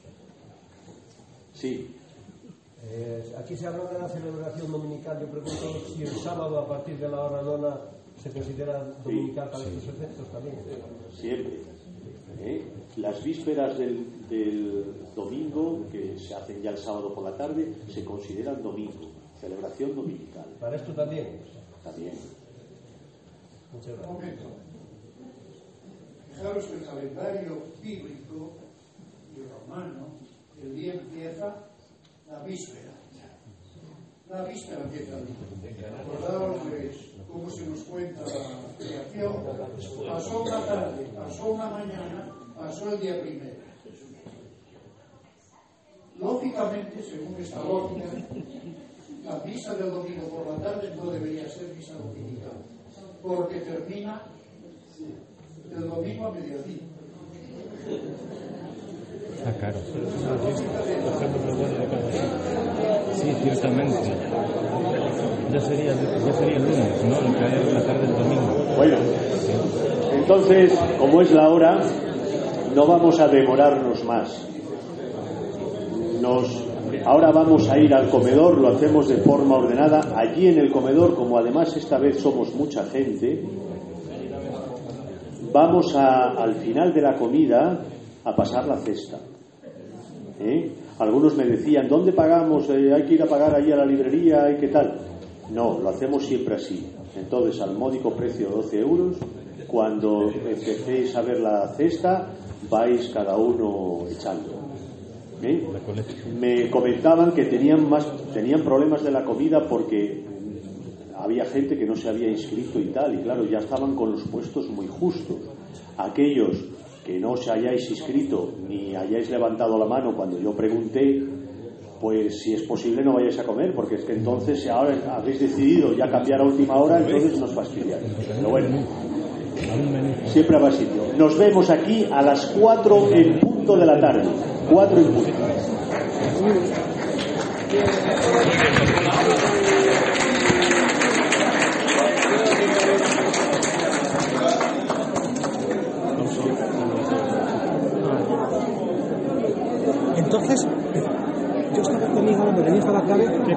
Sí. Eh, aquí se habla de la celebración dominical. Yo pregunto si el sábado a partir de la hora nona se considera dominical sí, para sí. estos efectos también. Siempre. ¿Eh? Las vísperas del, del domingo, que se hacen ya el sábado por la tarde, se consideran domingo, celebración dominical. ¿Para esto también? También. Muchas gracias. Un momento. Fijaros que el calendario bíblico y romano, el día empieza la víspera. La víspera empieza el día. Acordaos de cómo se nos cuenta la creación. Pasó una tarde, pasó una mañana, pasó el día primero. Lógicamente, según esta lógica, la misa del domingo por la tarde no debería ser misa dominical, porque termina del domingo a mediodía. Ah, claro. Sí, ciertamente. Ya sería, ya sería el lunes, ¿no? Lo que hay en la tarde del domingo. Bueno, entonces, como es la hora, no vamos a demorarnos más. Nos, ahora vamos a ir al comedor, lo hacemos de forma ordenada. Allí en el comedor, como además esta vez somos mucha gente, vamos a, al final de la comida a pasar la cesta. ¿Eh? Algunos me decían, ¿dónde pagamos? Eh, hay que ir a pagar allí a la librería, ¿y qué tal? No, lo hacemos siempre así. Entonces, al módico precio de doce euros, cuando empecéis a ver la cesta, vais cada uno echando. ¿Eh? Me comentaban que tenían más, tenían problemas de la comida porque había gente que no se había inscrito y tal, y claro, ya estaban con los puestos muy justos. Aquellos que no os hayáis inscrito ni hayáis levantado la mano cuando yo pregunté, pues si es posible no vayáis a comer, porque es que entonces si ahora habéis decidido ya cambiar a última hora, entonces nos fastidiáis. Pero bueno, siempre habrá sitio. Nos vemos aquí a las cuatro en punto de la tarde. Cuatro en punto. Entonces, yo estaba conmigo, me venía hasta la clave.